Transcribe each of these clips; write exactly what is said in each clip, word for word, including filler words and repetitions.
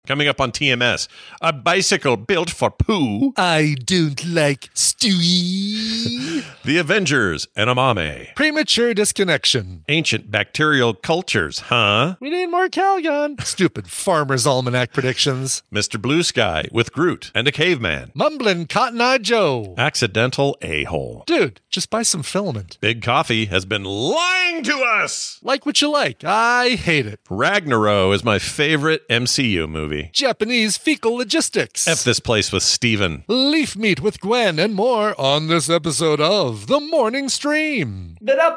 Coming up on T M S, a bicycle built for poo. I don't like Stewie. The Avengers and Amame. Premature disconnection. Ancient bacterial cultures, huh? We need more Calgon. Stupid Farmer's Almanac predictions. Mister Blue Sky with Groot and a caveman. Mumbling Cotton Eye Joe. Accidental a-hole. Dude, just buy some filament. Big Coffee has been lying to us. Like what you like. I hate it. Ragnarok is my favorite M C U movie. Japanese fecal logistics. F this place with Steven. Leaf meat with Gwen and more on this episode of The Morning Stream.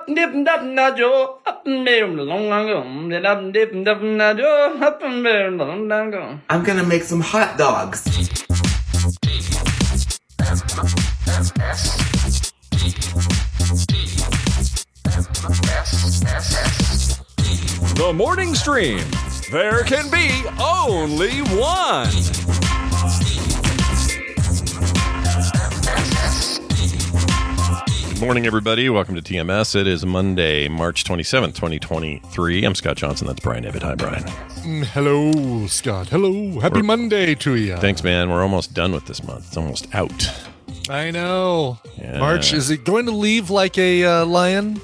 I'm gonna make some hot dogs. The Morning Stream. There can be only one. Good morning, everybody. Welcome to T M S. It is Monday, March twenty-seventh, twenty twenty-three. I'm Scott Johnson. That's Brian Ibbott. Hi, Brian. Mm, hello, Scott. Hello. Happy We're, Monday to you. Thanks, man. We're almost done with this month. It's almost out. I know. Yeah. March, is it going to leave like a uh, lion?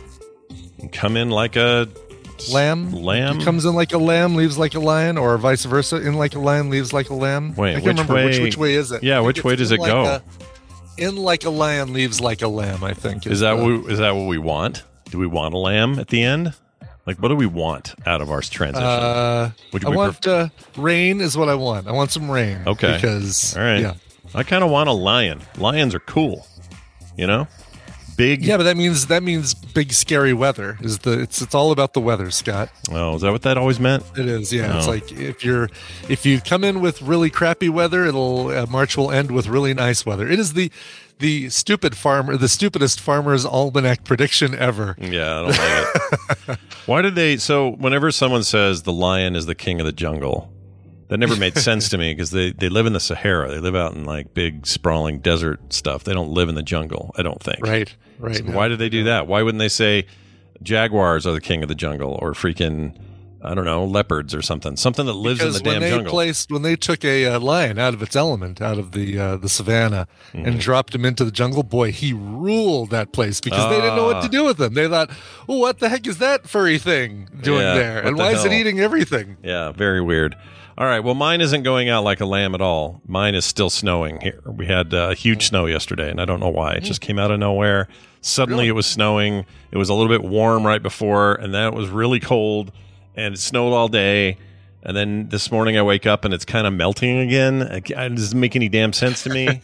Come in like a... Lamb? Lamb? It comes in like a lamb, leaves like a lion, or vice versa. In like a lion, leaves like a lamb. Wait, I can't which remember way? Which, which way is it? Yeah, which way does it like go? A, in like a lion, leaves like a lamb, I think. Is, is that what we, is that what we want? Do we want a lamb at the end? Like, what do we want out of our transition? Uh, Would I we want pref- uh, rain is what I want. I want some rain. Okay. Because, all right. Yeah. I kind of want a lion. Lions are cool. You know? Big. Yeah, but that means that means big scary weather. Is the it's it's all about the weather, Scott. Oh, is that what that always meant? It is. Yeah, Oh. It's like if you're if you come in with really crappy weather, it'll uh, March will end with really nice weather. It is the the stupid farmer, the stupidest farmer's almanac prediction ever. Yeah, I don't like it. Why did they? So whenever someone says the lion is the king of the jungle, that never made sense to me because they, they live in the Sahara. They live out in like big sprawling desert stuff. They don't live in the jungle, I don't think. Right, right. So no. why did they do that? Why wouldn't they say jaguars are the king of the jungle or freaking, I don't know, leopards or something? Something that lives Because in the when damn they jungle. placed when they took a uh, lion out of its element, out of the uh, the savannah, Mm-hmm. and dropped him into the jungle, boy, he ruled that place because they didn't know what to do with him. They thought, "Oh, what the heck is that furry thing doing Yeah, there? what And the why is it hell?" eating everything?" Yeah, very weird. All right, well, mine isn't going out like a lamb at all. Mine is still snowing here. We had uh, huge snow yesterday, and I don't know why. It just came out of nowhere. Suddenly Really? it was snowing. It was a little bit warm right before, and then it was really cold, and it snowed all day. And then this morning I wake up, and it's kind of melting again. It doesn't make any damn sense to me.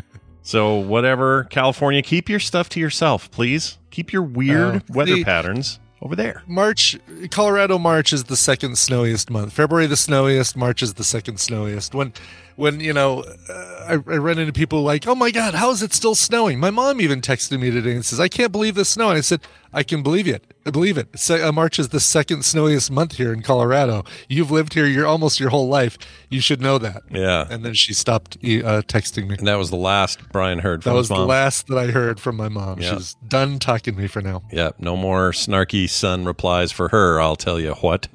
So whatever, California, keep your stuff to yourself, please. Keep your weird Uh, weather the- patterns over there. March, Colorado March is the second snowiest month. February the snowiest. March is the second snowiest. When, when you know, uh, I, I run into people like, "Oh my God, how is it still snowing?" My mom even texted me today and says, "I can't believe the snow." And I said, "I can believe it. I believe it. Se- uh, March is the second snowiest month here in Colorado. You've lived here your almost your whole life. You should know that." Yeah. And then she stopped uh, texting me. And that was the last Brian heard from That was his mom. the last that I heard from my mom. Yeah. She's done talking to me for now. Yep, no more snarky son replies for her, I'll tell you what.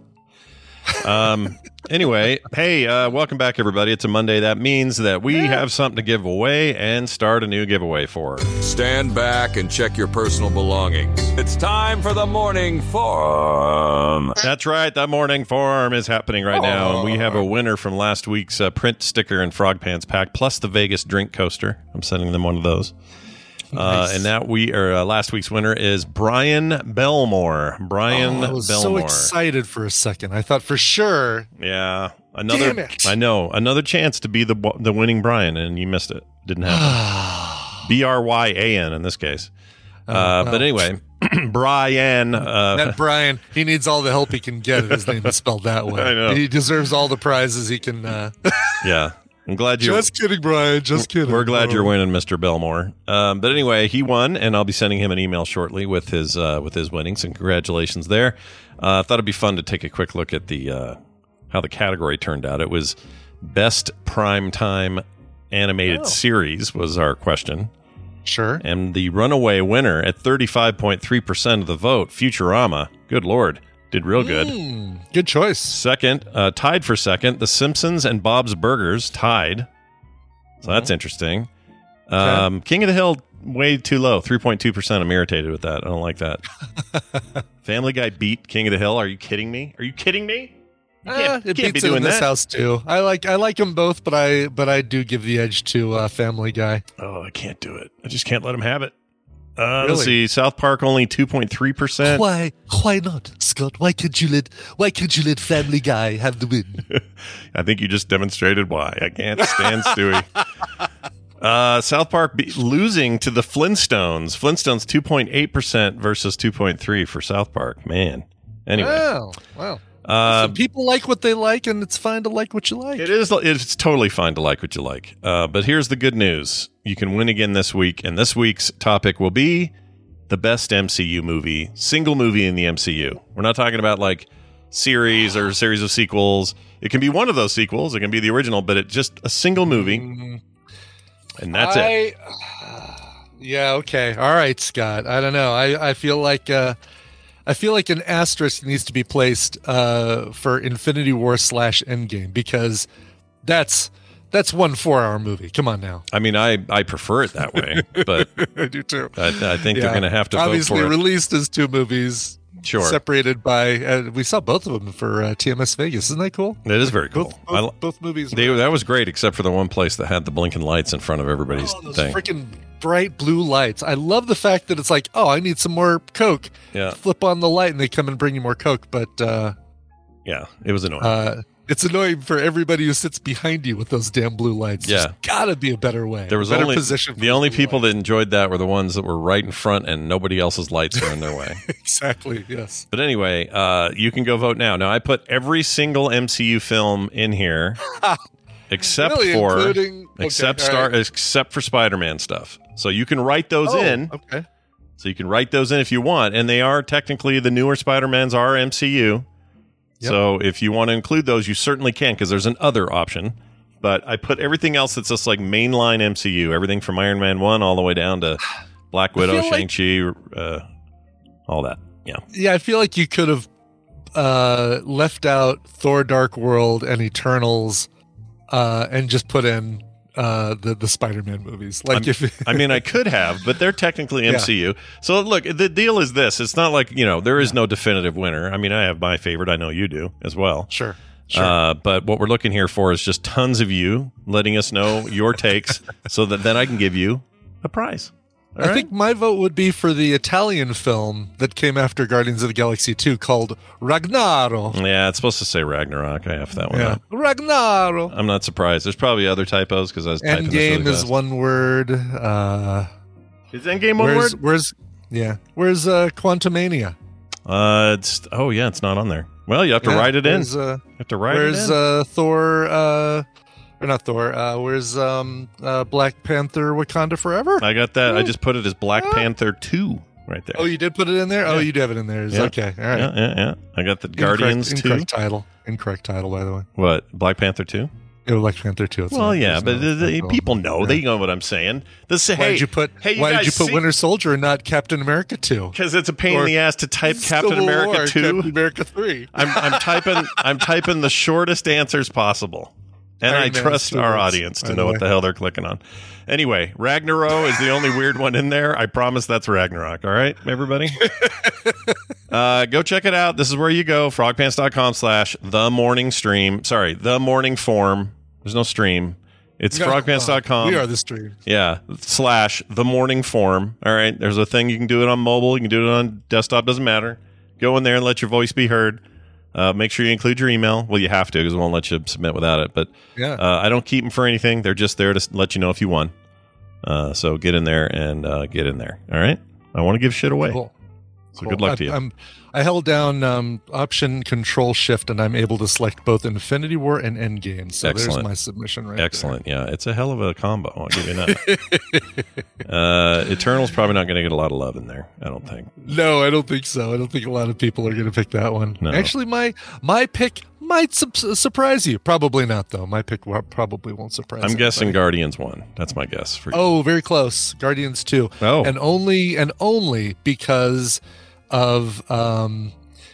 Um. Anyway, hey, uh, welcome back, everybody. It's a Monday. That means that we have something to give away and start a new giveaway for. Stand back and check your personal belongings. It's time for the Morning Forum. That's right. The morning forum is happening right now, and we have a winner from last week's uh, print sticker and Frog Pants pack, plus the Vegas drink coaster. I'm sending them one of those. Uh, Nice. and that we are uh, last week's winner is Brian Belmore. Brian Oh, I was Belmore. so excited for a second. I thought for sure. Yeah, another. Damn it. I know another chance to be the the winning Brian, and you missed it. Didn't happen. B R Y A N in this case. Uh, well. But anyway, Brian. Uh, That Brian, he needs all the help he can get. His name is spelled that way. I know. He deserves all the prizes he can. Uh... yeah, I'm glad you. Just kidding, Brian. Just kidding. We're glad you're Oh. winning, Mister Belmore. Um, but anyway, he won, and I'll be sending him an email shortly with his uh, with his winnings. And congratulations there. I uh, thought it'd be fun to take a quick look at the uh, how the category turned out. It was best primetime animated Oh. series was our question. Sure. And the runaway winner at thirty-five point three percent of the vote, Futurama, good Lord, Did real good. Mm, good choice. Second, uh, tied for second, The Simpsons and Bob's Burgers tied. So that's interesting. Um, King of the Hill, way too low, three point two percent. I'm irritated with that. I don't like that. Family Guy beat King of the Hill. Are you kidding me? Are you kidding me? You Uh, can't, it you can't be beats it in doing this that. house too. I like I like them both, but I but I do give the edge to uh, Family Guy. Oh, I can't do it. I just can't let him have it. Uh, Really? Let's see. South Park only two point three percent. Why why not, Scott? Why can't you let Why can't you let Family Guy have the win? I think you just demonstrated why. I can't stand Stewie. Uh, South Park be- losing to the Flintstones. Flintstones two point eight percent versus two point three for South Park. Man. Anyway. Wow, wow. Uh, Some people like what they like, and it's fine to like what you like. It is. It's totally fine to like what you like. Uh, but here's the good news: you can win again this week, and this week's topic will be the best M C U movie, single movie in the M C U. We're not talking about like series or a series of sequels. It can be one of those sequels. It can be the original, but it's just a single movie, Mm, and that's I, it. Yeah. Okay. All right, Scott. I don't know. I I feel like uh, I feel like an asterisk needs to be placed uh, for Infinity War slash Endgame because that's that's one four hour movie. Come on now. I mean, I I prefer it that way, but I do too. I, I think they're Yeah. going to have to Obviously vote for it. released as two movies. Sure. Separated by uh, we saw both of them for uh, T M S Vegas. Isn't that cool? It is very cool. Both, I, both, both movies. they, were- that was great, except for the one place that had the blinking lights in front of everybody's Oh, those thing. freaking bright blue lights. I love the fact that it's like, oh, I need some more Coke. Yeah, Flip on the light and they come and bring you more Coke. But uh, yeah, it was annoying. uh, it's annoying for everybody who sits behind you with those damn blue lights. Yeah. There's gotta be a better way. There was a better only position. for the only blue people lights. that enjoyed that were the ones that were right in front and nobody else's lights were in their way. exactly. Yes. But anyway, uh, you can go vote now. Now I put every single M C U film in here, except Really, for including- okay, except all star right. except for Spider-Man stuff. So you can write those Oh, in. Okay. So you can write those in if you want, and they are technically the newer Spider-Mans are M C U. Yep. So if you want to include those, you certainly can because there's an other option. But I put everything else that's just like mainline M C U, everything from Iron Man one all the way down to Black Widow, feel like- Shang-Chi, uh, all that. Yeah. Yeah, I feel like you could have uh, left out Thor: Dark World and Eternals, uh, and just put in uh, the the Spider-Man movies. Like I'm- if I mean, I could have, but they're technically M C U. So look, the deal is this: it's not like you know there is no definitive winner. I mean, I have my favorite. I know you do as well. sure, sure. Uh, but what we're looking here for is just tons of you letting us know your takes, so that then I can give you a prize. All I right? think my vote would be for the Italian film that came after Guardians of the Galaxy two called Ragnaro. Yeah, it's supposed to say Ragnarok. I have that one. Yeah, up. Ragnaro. I'm not surprised. There's probably other typos because I was typing this Endgame really is fast. one word. Uh, Is Endgame one where's word? where's yeah? Where's uh, Quantumania? Uh, it's oh yeah, it's not on there. Well, you have to Yeah, write it in. where's, Uh, You have to write where's it in. uh, Thor? Uh, or not Thor? Uh, where's um, uh, Black Panther? Wakanda Forever? I got that. I Ooh. just put it as Black Ah. Panther two right there. Oh, you did put it in there. Oh, Yeah. you do have it in there. It's Yeah. Okay, all right. Yeah, yeah, yeah. I got the Guardians incorrect, two. incorrect title. Incorrect title, by the way. What? Black Panther two? It was Black Panther two. It's Well, not- yeah, there's but no- the, the- no- people know. yeah. They know what I'm saying. This, Why hey, did you put? hey, you why did guys you put see- Winter Soldier and not Captain America two? Because it's a pain Or in the ass to type Captain Civil America War, two. Captain America three. I'm, I'm typing. I'm typing the shortest answers possible, and Iron I Man trust two our words, audience by to the know way. what the hell they're clicking on. Anyway, Ragnarok is the only weird one in there. I promise that's Ragnarok. All right, everybody. uh, go check it out. This is where you go. frogpants.com slash the morning stream. Sorry, the morning form. There's no stream. It's frogpants dot com. We are the stream. Yeah, slash the morning form. All right, there's a thing you can do it on mobile. You can do it on desktop. Doesn't matter. Go in there and let your voice be heard. Uh, make sure you include your email. Well, you have to because it won't let you submit without it. But Yeah. uh, I don't keep them for anything. They're just there to s- let you know if you won. Uh, so get in there and uh, get in there. All right. I want to give shit away. Cool. So Cool. good luck I, to you. I'm, I held down um, Option Control Shift, and I'm able to select both Infinity War and Endgame. So Excellent. there's my submission right Excellent. Yeah, it's a hell of a combo. I'll give you that. uh, Eternal's probably not going to get a lot of love in there. I don't think. there. No, I don't think so. I don't think a lot of people are going to pick that one. No. Actually, my my pick might su- surprise you. Probably not, though. My pick wa- probably won't surprise. I'm guessing anybody. Guardians won. That's my guess for you. Oh, very close. Guardians two. Oh. And only and only because of um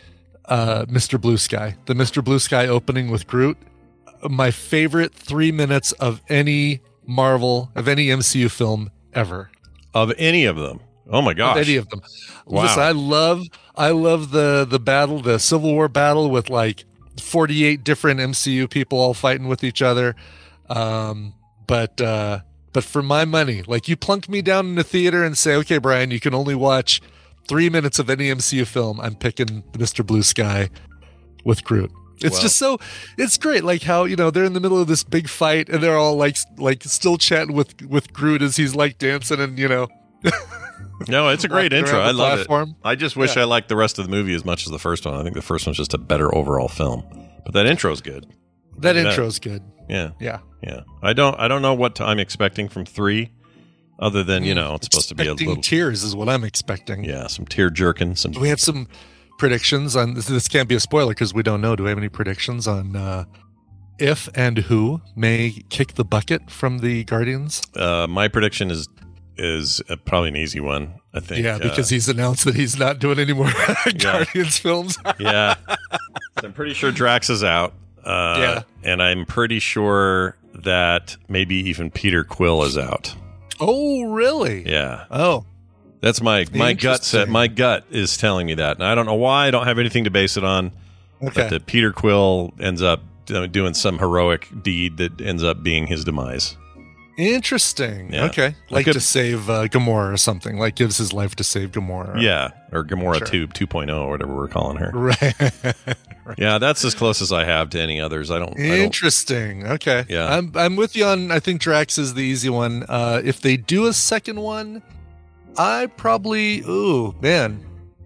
uh, Mister Blue Sky, the Mister Blue Sky opening with Groot. My favorite three minutes of any Marvel, of any M C U film ever. Of any of them. Oh my gosh. Of any of them. Wow. Listen, I love, I love the, the battle, the Civil War battle with like forty-eight different M C U people all fighting with each other. Um, but, uh, but for my money, like you plunk me down in the theater and say, okay, Brian, you can only watch three minutes of any M C U film. I'm picking Mister Blue Sky with Groot. It's Well. just so, it's great. Like how, you know, they're in the middle of this big fight and they're all like, like still chatting with, with Groot as he's like dancing and, you know, No, it's a great walking intro. around I the love platform. it. I just wish Yeah. I liked the rest of the movie as much as the first one. I think the first one's just a better overall film. But that intro's good. that Yeah. intro's good. Yeah. Yeah. Yeah. I don't I don't know what I'm expecting from three other than, you know, it's supposed to be a Expecting little tears is what I'm expecting. yeah, some tear jerking, some Do we have some predictions on this? This can't be a spoiler because we don't know. Do we have any predictions on uh, if and who may kick the bucket from the Guardians? uh my prediction is is uh, probably an easy one, I think. Yeah, uh, because he's announced that he's not doing any more Guardians films. yeah. I'm pretty sure Drax is out. Uh, Yeah. And I'm pretty sure that maybe even Peter Quill is out. Oh, really? Yeah. Oh, That's my my gut set. Interesting. My gut is telling me that. And I don't know why. I don't have anything to base it on. okay. But that Peter Quill ends up do- doing some heroic deed that ends up being his demise. Interesting. Yeah. Okay. Like could- to save uh, Gamora or something. Like gives his life to save Gamora. Yeah. Or Gamora Sure. two, 2.0 or whatever we're calling her. Right. Yeah, that's as close as I have to any others. I don't. I don't Interesting. Okay. Yeah. I'm I'm with you on. I think Drax is the easy one. Uh, if they do a second one, I probably. Ooh, man.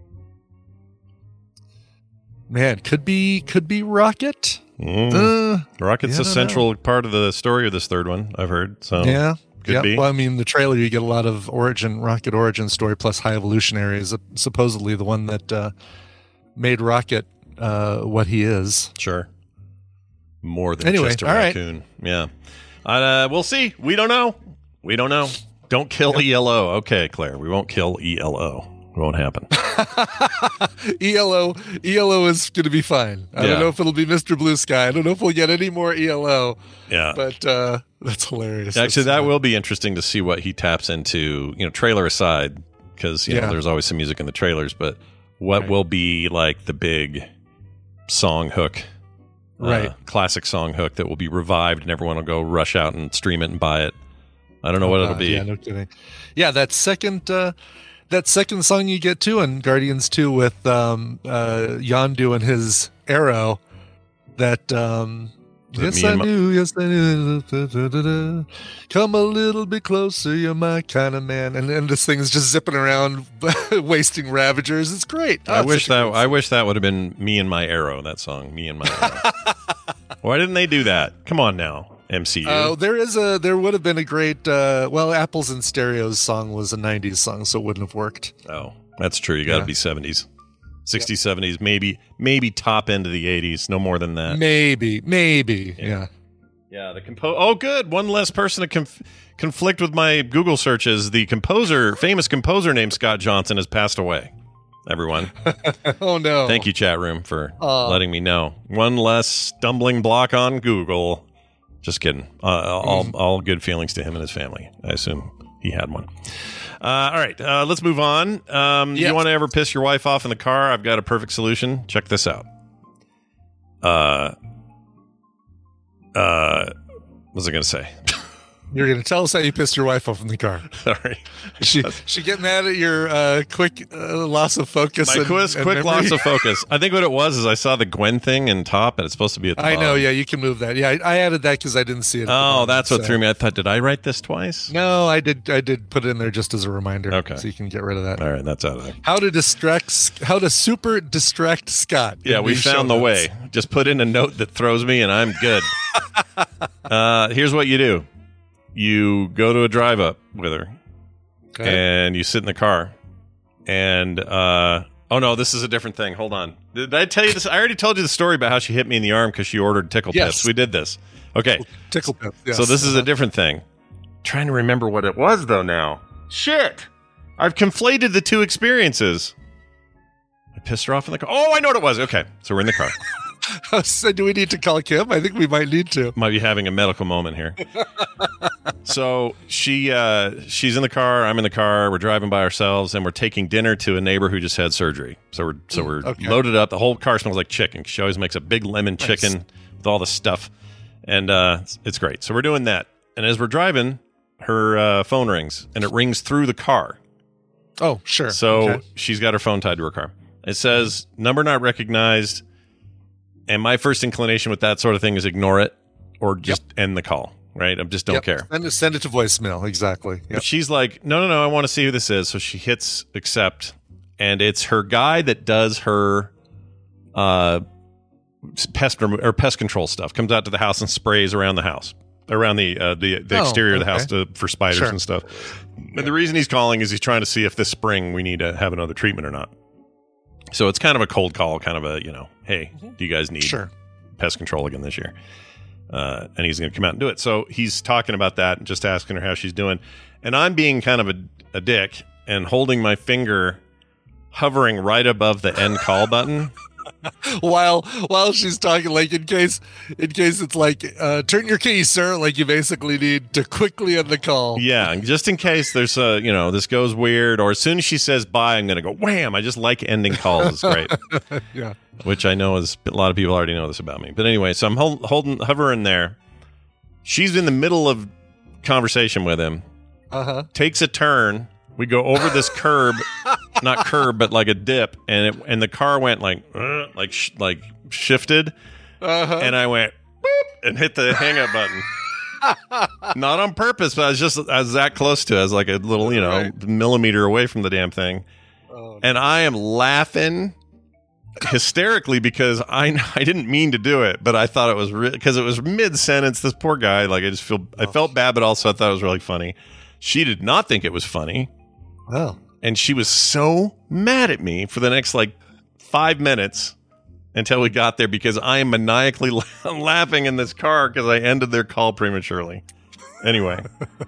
Man, could be could be Rocket. Mm. Uh, Rocket's yeah, I a don't central part of the story of this third one, I've heard. So yeah. could yeah. be. Well, I mean, the trailer you get a lot of origin, Rocket origin story plus High Evolutionary is uh, supposedly the one that uh, made Rocket uh, what he is. Sure. More than Anyway, just a all right. raccoon. Yeah. Uh, we'll see. We don't know. We don't know. Don't kill E L O. Okay, Claire. We won't kill E L O. It won't happen. E L O E L O is going to be fine. I Yeah. don't know if it'll be Mister Blue Sky. I don't know if we'll get any more E L O, Yeah. but uh, that's hilarious. Actually, That's, that uh, will be interesting to see what he taps into, you know, trailer aside, because, you know, Yeah. there's always some music in the trailers, but what Right. will be like the big song hook, uh, Right. classic song hook that will be revived and everyone will go rush out and stream it and buy it. I don't know oh, what it'll God, be. Yeah, no kidding. Yeah, that second uh, that second song you get too in Guardians two with um, uh, Yondu and his arrow. That um, Is it yes Me I and My- knew, yes I knew. Da, da, da, da. Come a little bit closer, you're my kind of man. And then this thing's just zipping around, wasting Ravagers. It's great. Oh, I it's wish such a that good I wish that would have been Me and My Arrow, that song, Me and My Arrow. Why didn't they do that? Come on now, M C U. Oh, there is a there would have been a great uh, well, Apples and Stereos song was a nineties song, so it wouldn't have worked. Oh, that's true. You got to Yeah. be seventies. sixties, seventies, maybe maybe top end of the eighties, no more than that. Maybe, maybe, yeah. Yeah, the compo Oh, good. One less person to conf- conflict with my Google searches. The composer, famous composer named Scott Johnson has passed away. Everyone. Oh no! Thank you, chat room, for Aw. letting me know. One less stumbling block on Google. Just kidding. Uh, all, all good feelings to him and his family. I assume he had one. Uh, all right, uh, let's move on. Um, Yes. You want to ever piss your wife off in the car? I've got a perfect solution. Check this out. Uh, uh, what was I going to say? You're gonna tell us how you pissed your wife off in the car. Sorry. She she get mad at your uh, quick uh, loss of focus. My and, quiz, and quick memory? loss of focus. I think what it was is I saw the Gwen thing in top, and it's supposed to be at the I know. bottom. Yeah, you can move that. Yeah, I, I added that because I didn't see it. at the Oh, bottom, that's what so- threw me. I thought, did I write this twice? No, I did. I did put it in there just as a reminder. Okay. so you can get rid of that. All right, that's out of there. How to distract? How to super distract Scott? Yeah, in we these show found the notes. way. Just put in a note that throws me, and I'm good. uh, here's what you do: you go to a drive up with her, Okay. and you sit in the car. And uh, oh no, this is a different thing. Hold on. Did I tell you this? I already told you the story about how she hit me in the arm because she ordered tickle Yes. pips. We did this. Okay, Tickle pip. Yes. so this is a different thing. Trying to remember what it was though. Now, shit, I've conflated the two experiences. pissed her off in the car. Oh, I know what it was. Okay, so we're in the car. So do we need to call Kim? I think we might need to. Might be having a medical moment here. So she uh, she's in the car. I'm in the car. We're driving by ourselves, and we're taking dinner to a neighbor who just had surgery. So we're so we're Okay. loaded up. The whole car smells like chicken. She always makes a big lemon Nice. chicken with all the stuff, and uh, it's, it's great. So we're doing that, and as we're driving, her uh, phone rings, and it rings through the car. Oh, sure. So Okay. she's got her phone tied to her car. It says number not recognized. And my first inclination with that sort of thing is ignore it or just end the call, right? I just don't Yep. care. Send it, send it to voicemail. Exactly. Yep. But she's like, no, no, no, I want to see who this is. So she hits accept, and it's her guy that does her uh, pest remo- or pest control stuff. Comes out to the house and sprays around the house, around the uh, the, the Oh, exterior of the okay. house to, for spiders Sure. and stuff. And the reason he's calling is he's trying to see if this spring we need to have another treatment or not. So it's kind of a cold call, kind of a, you know, hey, do you guys need Sure. pest control again this year? Uh, and he's going to come out and do it. So he's talking about that and just asking her how she's doing. And I'm being kind of a, a dick and holding my finger hovering right above the end call button. While while she's talking, like in case in case it's like uh, turn your key, sir. Like you basically need to quickly end the call. Yeah, and just in case there's a, you know, this goes weird, or as soon as she says bye, I'm going to go wham. I just like ending calls. It's great. Yeah. Which I know is a lot of people already know this about me. But anyway, so I'm hold, holding hovering there. She's in the middle of conversation with him. Uh huh. Takes a turn. We go over this curb, not curb, but like a dip, and it, and the car went like uh, like sh- like shifted, Uh huh. and I went boop, and hit the hang up button. Not on purpose, but I was just I was that close to it. I was like a little, you know, Right. millimeter away from the damn thing, Oh, and I am laughing hysterically because I I didn't mean to do it, but I thought it was because re- it was mid sentence. This poor guy, like I just feel I felt bad, but also I thought it was really funny. She did not think it was funny. well. And she was so mad at me for the next like five minutes until we got there because I am maniacally la- laughing in this car because I ended their call prematurely. Anyway,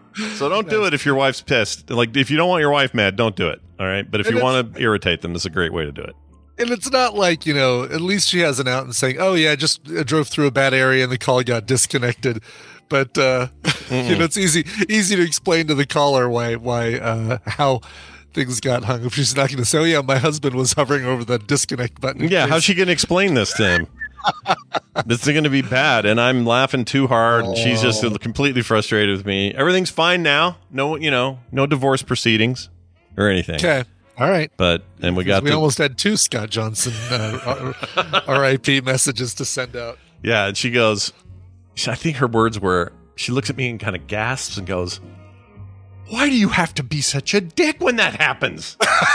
so don't do it if your wife's pissed. Like, if you don't want your wife mad, don't do it. All right. But if And you it's- want to irritate them, this is a great way to do it. And it's not like, you know, at least she has an out and saying, oh, yeah, I just uh, drove through a bad area and the call got disconnected. But, uh, you know, it's easy easy to explain to the caller why, why uh, how things got hung. If she's not going to say, oh, yeah, my husband was hovering over the disconnect button. in Yeah. case- How's she going to explain this to him? This is going to be bad. And I'm laughing too hard. And she's just completely frustrated with me. Everything's fine now. No, you know, no divorce proceedings or anything. Okay. All right. But, and we got We the, almost had two Scott Johnson uh, R I P messages to send out. yeah. And she goes, I think her words were, she looks at me and kind of gasps and goes, why do you have to be such a dick when that happens?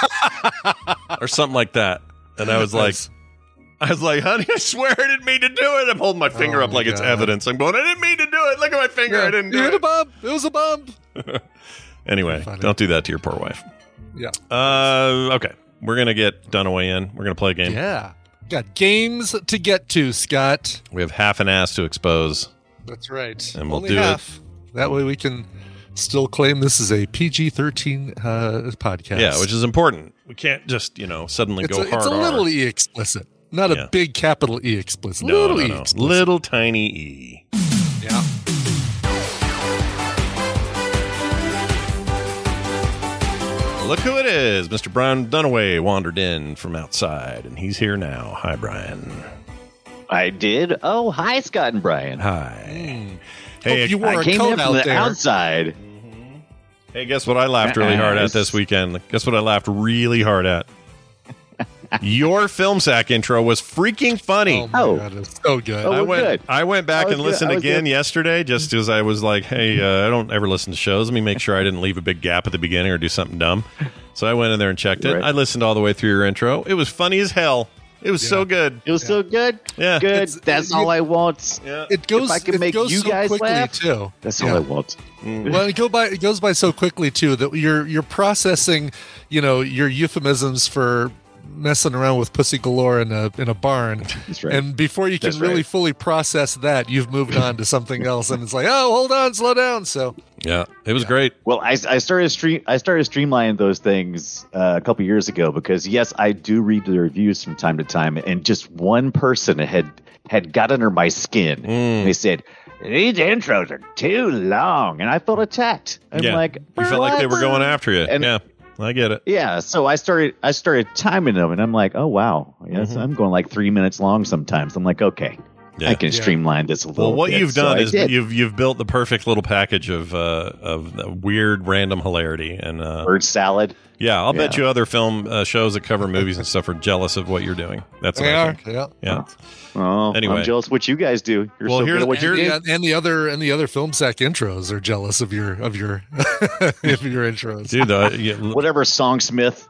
Or something like that. And I was like, Nice. I was like, honey, I swear I didn't mean to do it. I'm holding my finger Oh up my like it's God. evidence. I'm going, I didn't mean to do it. Look at my finger. I didn't you do hit a it. bomb. It was a bomb. Anyway, Funny. don't do that to your poor wife. Yeah. Uh, okay. We're going to get Dunaway in. We're going to play a game. Yeah. Got games to get to, Scott. We have half an ass to expose. That's right. And we'll Only do it. half. That way we can still claim this is a P G thirteen uh, podcast. Yeah, which is important. We can't just, you know, suddenly it's go a, hard it's a R. little E explicit. Not Yeah. a big capital E explicit. No, little no, E no. explicit. Little tiny E. Yeah. Look who it is. Mister Brian Dunaway wandered in from outside, and he's here now. Hi, Brian. I did. Oh, hi, Scott and Brian. Hi. Hey, Hope you wore I a came coat in from out the there. outside. hey, guess what I laughed really hard at Yes. this weekend? Guess what I laughed really hard at? Your Film Sack intro was freaking funny. Oh, my Oh. God. It's so good. Oh, I we're went. good. I went back I was and good. listened I was again good. yesterday, just because I was like, "Hey, uh, I don't ever listen to shows. Let me make sure I didn't leave a big gap at the beginning or do something dumb." So I went in there and checked it. Right. I listened all the way through your intro. It was funny as hell. It was so good. It was so good. Yeah. Good. It's- That's you- all I want. Yeah. It goes. I can it make goes you so guys quickly laugh. too. That's Yeah. all I want. Well, it go by. It goes by so quickly too that you're you're processing, you know, your euphemisms for messing around with pussy galore in a in a barn, That's right. and before you can That's really right. fully process that, you've moved on to something else, and it's like, oh, hold on, slow down. So Yeah, it was great. Well, I, I started stream I started streamlining those things uh, a couple years ago because yes, I do read the reviews from time to time, and just one person had had got under my skin. Mm. They said these intros are too long, and I felt attacked. I'm yeah. like, you felt like they were going after you. And- yeah, I get it. Yeah, so I started I started timing them, and I'm like, oh wow, yes, Mm-hmm. I'm going like three minutes long sometimes. I'm like, okay, Yeah. I can Yeah. streamline this a little. Well, what bit. you've So done I is did. you've you've built the perfect little package of uh, of weird random hilarity, and uh, Bird salad. yeah, I'll bet Yeah. you other film uh, shows that cover movies and stuff are jealous of what you're doing. That's what They I are. think. Yeah. Yeah. Oh, Anyway. I'm jealous of what you guys do. You're Well, so here's- good at what you here- do. And, and the other and the other film sack intros are jealous of your of your of your intros. Dude, uh, yeah, Whatever Songsmith.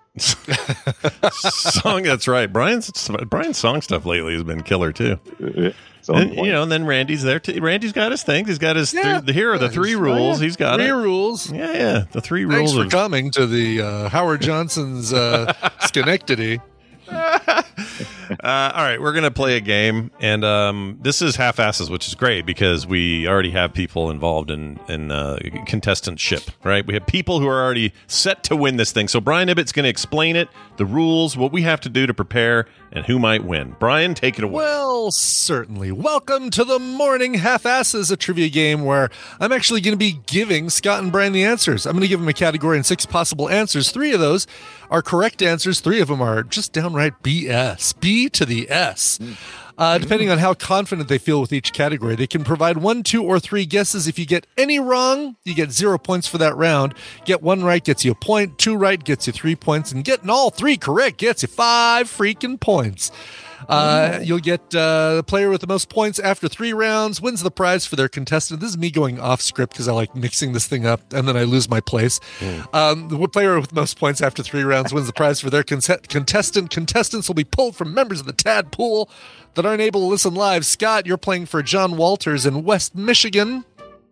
song. That's right. Brian's Brian's song stuff lately has been killer too. So And, you know, and then Randy's there too. Randy's got his thing. He's got his Yeah. th- the here are the Yeah, three he's- rules. He's got Three it. rules. Yeah, yeah. The three Thanks rules for of coming to the uh, Howard Johnson's uh, Schenectady. Uh, all right, we're gonna play a game, and um, this is half asses, which is great because we already have people involved in in uh, contestantship. Right, we have people who are already set to win this thing. So Brian Ibbett's going to explain it, the rules, what we have to do to prepare, and who might win. Brian, take it away. Well, certainly. Welcome to the Morning Half-Asses, a trivia game where I'm actually going to be giving Scott and Brian the answers. I'm going to give them a category and six possible answers. Three of those are correct answers. Three of them are just downright B S. B to the S. Uh, depending on how confident they feel with each category, they can provide one, two, or three guesses. If you get any wrong, you get zero points for that round. Get one right gets you a point. Two right gets you three points. And getting all three correct gets you five freaking points. Uh, you'll get uh, the player with the most points after three rounds wins the prize for their contestant. This is me going off script because I like mixing this thing up and then I lose my place. Um, the player with the most points after three rounds wins the prize for their con- contestant. Contestants will be pulled from members of the T A D pool that aren't able to listen live. Scott, you're playing for John Walters in West Michigan.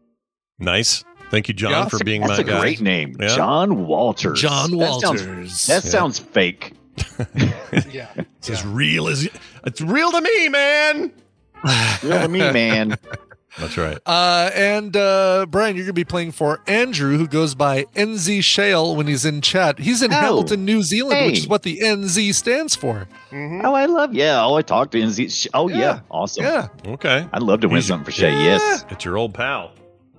Nice. Thank you, John, Yeah, for being That's my a guy. great name, Yeah. John Walters. John That sounds- Walters. That sounds fake. Yeah. It's as real as it's real to me, man. Real to me, man. That's right. Uh, and uh, Brian, you're going to be playing for Andrew, who goes by N Z Shale when he's in chat. He's in Oh, Hamilton, New Zealand, which hey. is what the N Z stands for. Oh, I love. Yeah. Oh, I talked to N Z. Oh, yeah. Yeah. Awesome. Yeah. Okay. I'd love to win He's- something for Shay. Yes. It's your old pal.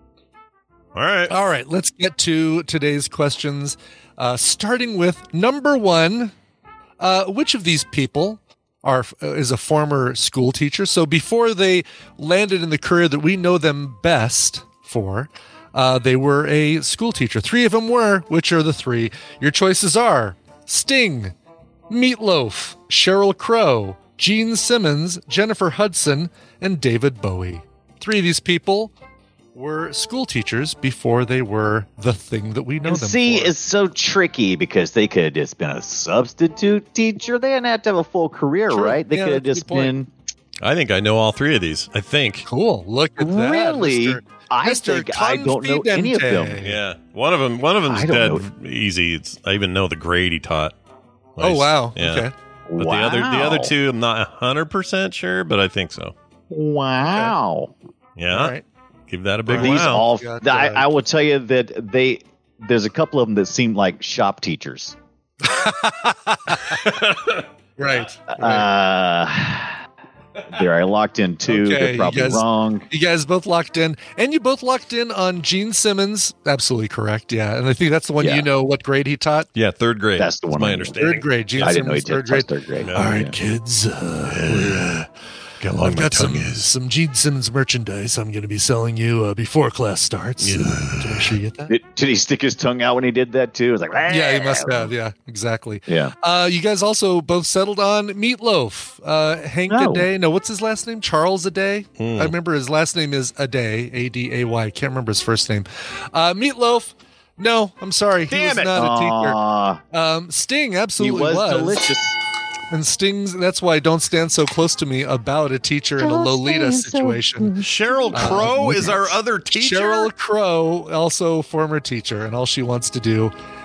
All right. All right, let's get to today's questions. Uh, starting with number one, uh, which of these people are uh, is a former school teacher? So before they landed in the career that we know them best for, uh, they were a school teacher. Three of them were. Which are the three? Your choices are Sting, Meatloaf, Sheryl Crow, Gene Simmons, Jennifer Hudson, and David Bowie. Three of these people were school teachers before they were the thing that we know And them C for. is so tricky because they could have just been a substitute teacher. They didn't have to have a full career, True. right? They Yeah, could have that's a just good point. been. I think I know all three of these. I think. Cool. Look at that. Really? Mister I Mister think I don't know any of them. Confidente. Yeah. One of them. One of them's I don't dead easy. It's. I even know the grade he taught. Oh, wow. Yeah. Okay. But wow. the other, the other two, I'm not hundred percent sure, but I think so. Wow. Yeah. All right. Give that a big These wow. all. Got, I, uh, I will tell you that they. There's a couple of them that seem like shop teachers. Right. right. Uh, there, I locked in two. Okay, They're you probably guys- wrong. You guys both locked in, and you both locked in on Gene Simmons. Absolutely correct. Yeah, and I think that's the one Yeah. you know what grade he taught. Yeah, third grade. That's the one my I know. understanding. Third grade. Gene I didn't know he Simmons, did third grade. third grade. Yeah. All right, Yeah. kids. Uh, Get along I've my got some tongue is. some Gene Simmons merchandise I'm going to be selling you uh, before class starts. Yeah. Uh, to make sure you get that. Did, did he stick his tongue out when he did that too? It was like, Yeah, he must have. Yeah, exactly. Yeah. Uh, you guys also both settled on Meatloaf. Uh, Hank No. Aday. No, what's his last name? Charles Aday. Hmm. I remember his last name is Aday, A D A Y. Can't remember his first name. Uh, Meatloaf. No, I'm sorry. He Damn was it. not a teacher. Aw, Um, Sting he absolutely was, was. delicious. And Sting's, that's why Don't Stand So Close to Me about a teacher in a Lolita situation. Cheryl Crow is our other teacher. Sheryl Crow, also former teacher, and all she wants to do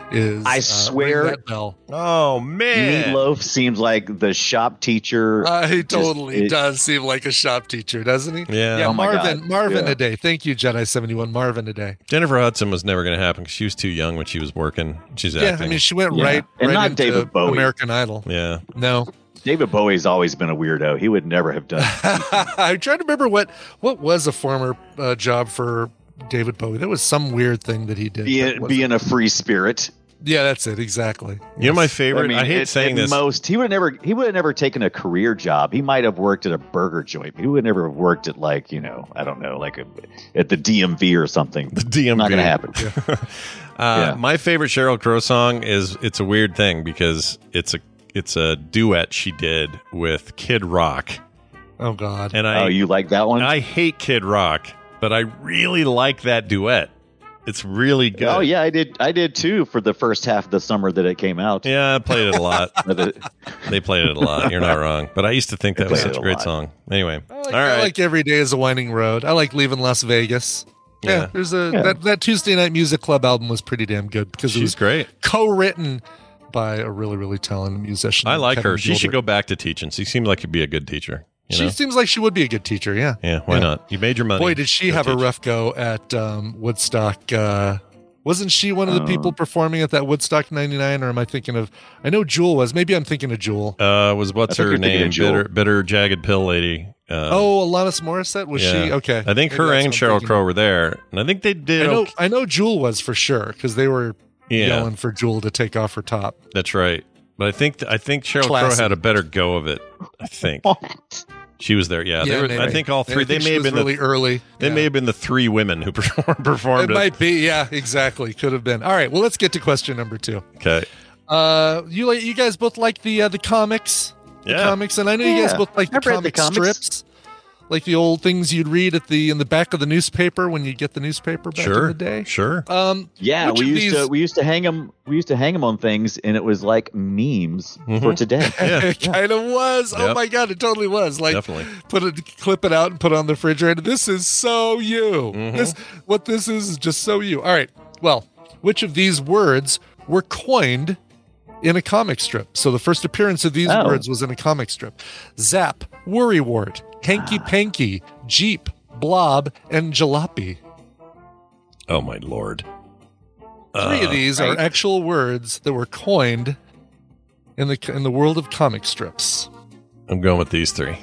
is I uh, swear- Ring That Bell. Oh man. Meatloaf seems like the shop teacher. Uh, he Just- totally it- does seem like a shop teacher, doesn't he? Yeah. Yeah, Oh my Marvin, God. Marvin Yeah. a day. Thank you, Jedi seventy-one. Marvin a day. Jennifer Hudson was never going to happen because she was too young when she was working. She's Yeah, acting. I mean, she went Yeah. right, And right not into David Bowie. American Idol. yeah. No, David Bowie's always been a weirdo. He would never have done. I'm trying to remember what what was a former uh, job for David Bowie. There was some weird thing that he did. that being, wasn't- being a free spirit. yeah, that's it exactly. You know my favorite. I, mean, hate at- saying at this. Most he would have never. He would have never taken a career job. He might have worked at a burger joint. He would never have worked at like you know I don't know like a, at the D M V or something. The D M V. Not going to happen. Uh, Yeah. My favorite Sheryl Crow song is "It's a Weird Thing" because it's a it's a duet she did with Kid Rock, Oh God. and I Oh, you like that one? I hate Kid Rock, but I really like that duet. It's really good. Oh yeah, I did. I did too for the first half of the summer that it came out. Yeah, I played it a lot. But it- They played it a lot. You're not wrong. But I used to think that was played such it a a great lot. song. Anyway, I like, all I right. like Every Day is a Winding Road. I like Leaving Las Vegas. Yeah, Yeah. there's a Yeah. that, that Tuesday Night Music Club album was pretty damn good because it She's was great. co-written by a really really talented musician. I named like Kevin her. She should Gilbert. go back to teaching. She seemed like she'd be a good teacher. You She know? seems like she would be a good teacher. Yeah. Yeah, why Yeah. not? You made your money. Boy, did she Go have a teach. rough go at um, Woodstock. Uh, wasn't she one of the Uh. people performing at that Woodstock ninety-nine? Or am I thinking of, I know Jewel was. Maybe I'm thinking of Jewel. Uh, was what's I think her you're thinking name? of Jewel. Bitter, bitter, jagged pill lady. Uh, oh, Alanis Morissette? Was yeah. she? Okay. I think Maybe her that's and what I'm Sheryl thinking Crow of. were there, and I think they did. I know, okay. I know Jewel was for sure because they were Yeah, yelling for Jewel to take off her top. that's right. But I think I think Sheryl Classy. Crow had a better go of it. I think she was there. Yeah, they Yeah, were, maybe. I think all three. I think they she may have was been really the, early. They Yeah. may have been the three women who performed, performed It it. might be. Yeah, exactly. Could have been. All right. Well, let's get to question number two. Okay. Uh, you like you guys both like the uh, the comics, the Yeah. comics, and I know you guys Yeah. both like the I've read the comic comics. strips, like the old things you'd read at the in the back of the newspaper when you get the newspaper back Sure. in the day. Sure. Um, yeah, Which we of used to these- we used to hang them. We used to hang them on things, and it was like memes for Mhm. today. Yeah. it kind of was. Oh Yep. my god, it totally was. Like Definitely. put it, clip it out, and put it on the refrigerator. This is so you. Mhm. This what this is is just so you. All right. Well, which of these words were coined in a comic strip? So the first appearance of these Oh. words was in a comic strip. Zap, worrywart, hanky panky, jeep, blob, and jalopy. Oh my lord. Three Uh, of these are right. actual words that were coined in the in the world of comic strips. I'm going with these three.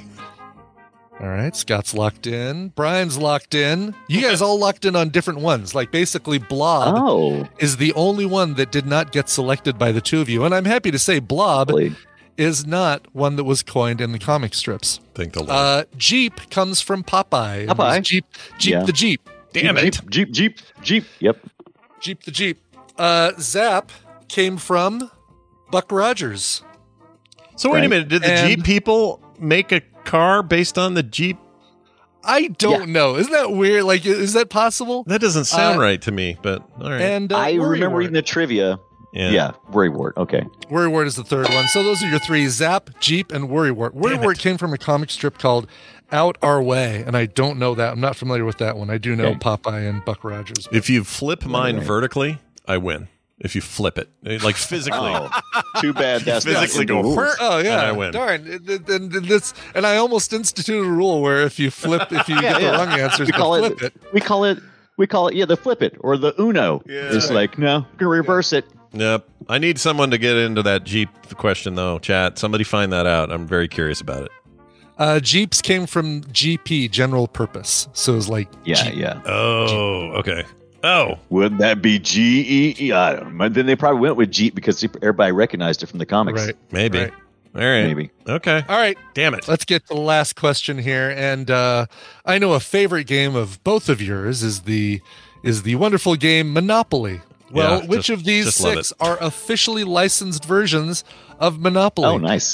All right, Scott's locked in. Brian's locked in. You guys all locked in on different ones. Like basically, Blob Oh, is the only one that did not get selected by the two of you. And I'm happy to say Blob really? is not one that was coined in the comic strips. Thank the Lord. Uh, Jeep comes from Popeye. It was Popeye? Jeep, Jeep Yeah. the Jeep. Damn it. Jeep, Jeep, Jeep, Jeep. Yep. Jeep the Jeep. Uh, Zap came from Buck Rogers. So wait a Right. minute. Did the And- Jeep people make a car based on the Jeep? I don't Yeah. know. Isn't that weird? Like, is that possible? That doesn't sound Uh, right to me, but all right. And uh, I remember Worrywart. reading the trivia. yeah. Yeah, Worrywart. Okay. Worrywart is the third one. So those are your three: Zap, Jeep, and Worrywart. Worrywart came from a comic strip called Out Our Way, and I don't know that. I'm not familiar with that one. I do know Okay. Popeye and Buck Rogers. If you flip mine right. vertically, I win. If you flip it, like physically, Oh, too bad. That's not physically in the go. rules. "Whir," Oh yeah, and I win. darn! And, and, and this, and I almost instituted a rule where if you flip, if you Yeah, get the yeah. wrong answers, We but call flip it, it. We call it. We call it. Yeah, the flip it or the Uno. Yeah. It's like no, we're gonna reverse it. Yep. I need someone to get into that Jeep question though. Chat. Somebody find that out. I'm very curious about it. Uh, Jeeps came from G P, general purpose. So it was like Yeah, Jeep. yeah. Oh, okay. Oh, Wouldn't that be G E E? I don't know. But then they probably went with Jeep because everybody recognized it from the comics. Right. maybe. Right. All right. Maybe. Okay. All right. Damn it. Let's get to the last question here, and uh, I know a favorite game of both of yours is the is the wonderful game Monopoly. Well, Yeah, which just- of these just love six it. are officially licensed versions of Monopoly? Oh, nice.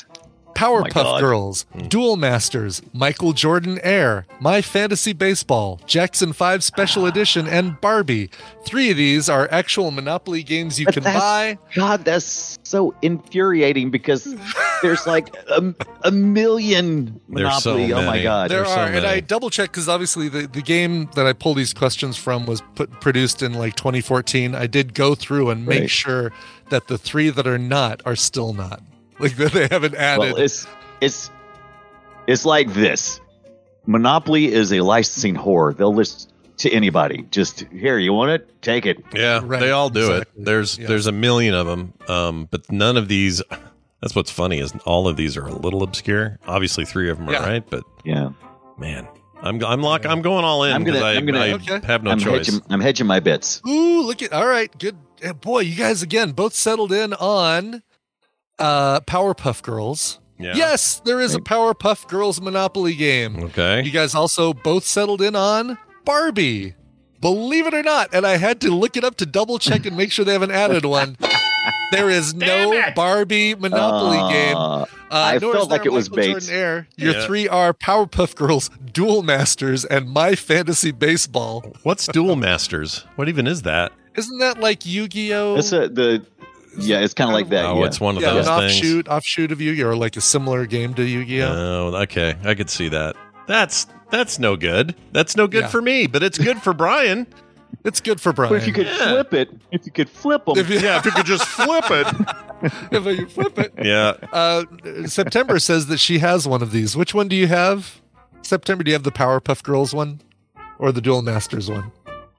Powerpuff God. Girls, Duel Masters, Michael Jordan Air, My Fantasy Baseball, Jackson five Special Edition, and Barbie. Three of these are actual Monopoly games you But can that's- buy. God, that's so infuriating because there's like a, a million There's so Monopoly. Oh my many. God. There There's so are, and many. I double checked because obviously the, the game that I pulled these questions from was put produced in like twenty fourteen. I did go through and make Right. sure that the three that are not are still not. Like that they haven't added. Well, it's it's it's like this. Monopoly is a licensing whore. They'll list to anybody. Just here, you want it? Take it. Yeah, Right, they all do exactly. it. There's Yeah. there's a million of them, um, but none of these. That's what's funny is all of these are a little obscure. Obviously, three of them are Yeah. right, but Yeah. man, I'm I'm lock I'm going all in I'm gonna- because I, I'm gonna- I Okay. have no I'm choice. hedging, I'm hedging my bets. Ooh, look at all right, good eh, boy. You guys again both settled in on uh, Powerpuff Girls. Yeah. Yes, there is a Powerpuff Girls Monopoly game. Okay. You guys also both settled in on Barbie. Believe it or not, and I had to look it up to double check and make sure they haven't added one. There is no Barbie Monopoly Uh, game. Uh, I nor felt is there like it was Michael bait. Jordan Air. Your Yeah. three are Powerpuff Girls, Duel Masters, and My Fantasy Baseball. What's Duel Masters? What even is that? Isn't that like Yu-Gi-Oh? It's a, the yeah, it's kind of like that. Oh, yeah. it's one of yeah, those an things. offshoot, offshoot of Yu-Gi-Oh, or like a similar game to Yu-Gi-Oh. Oh, okay. I could see that. That's that's no good. That's no good Yeah. for me, but it's good for Brian. It's good for Brian. But if you could Yeah. flip it, if you could flip them, If you- Yeah, if you could just flip it. if you flip it. Yeah. Uh, September says that she has one of these. Which one do you have? September, do you have the Powerpuff Girls one or the Duel Masters one?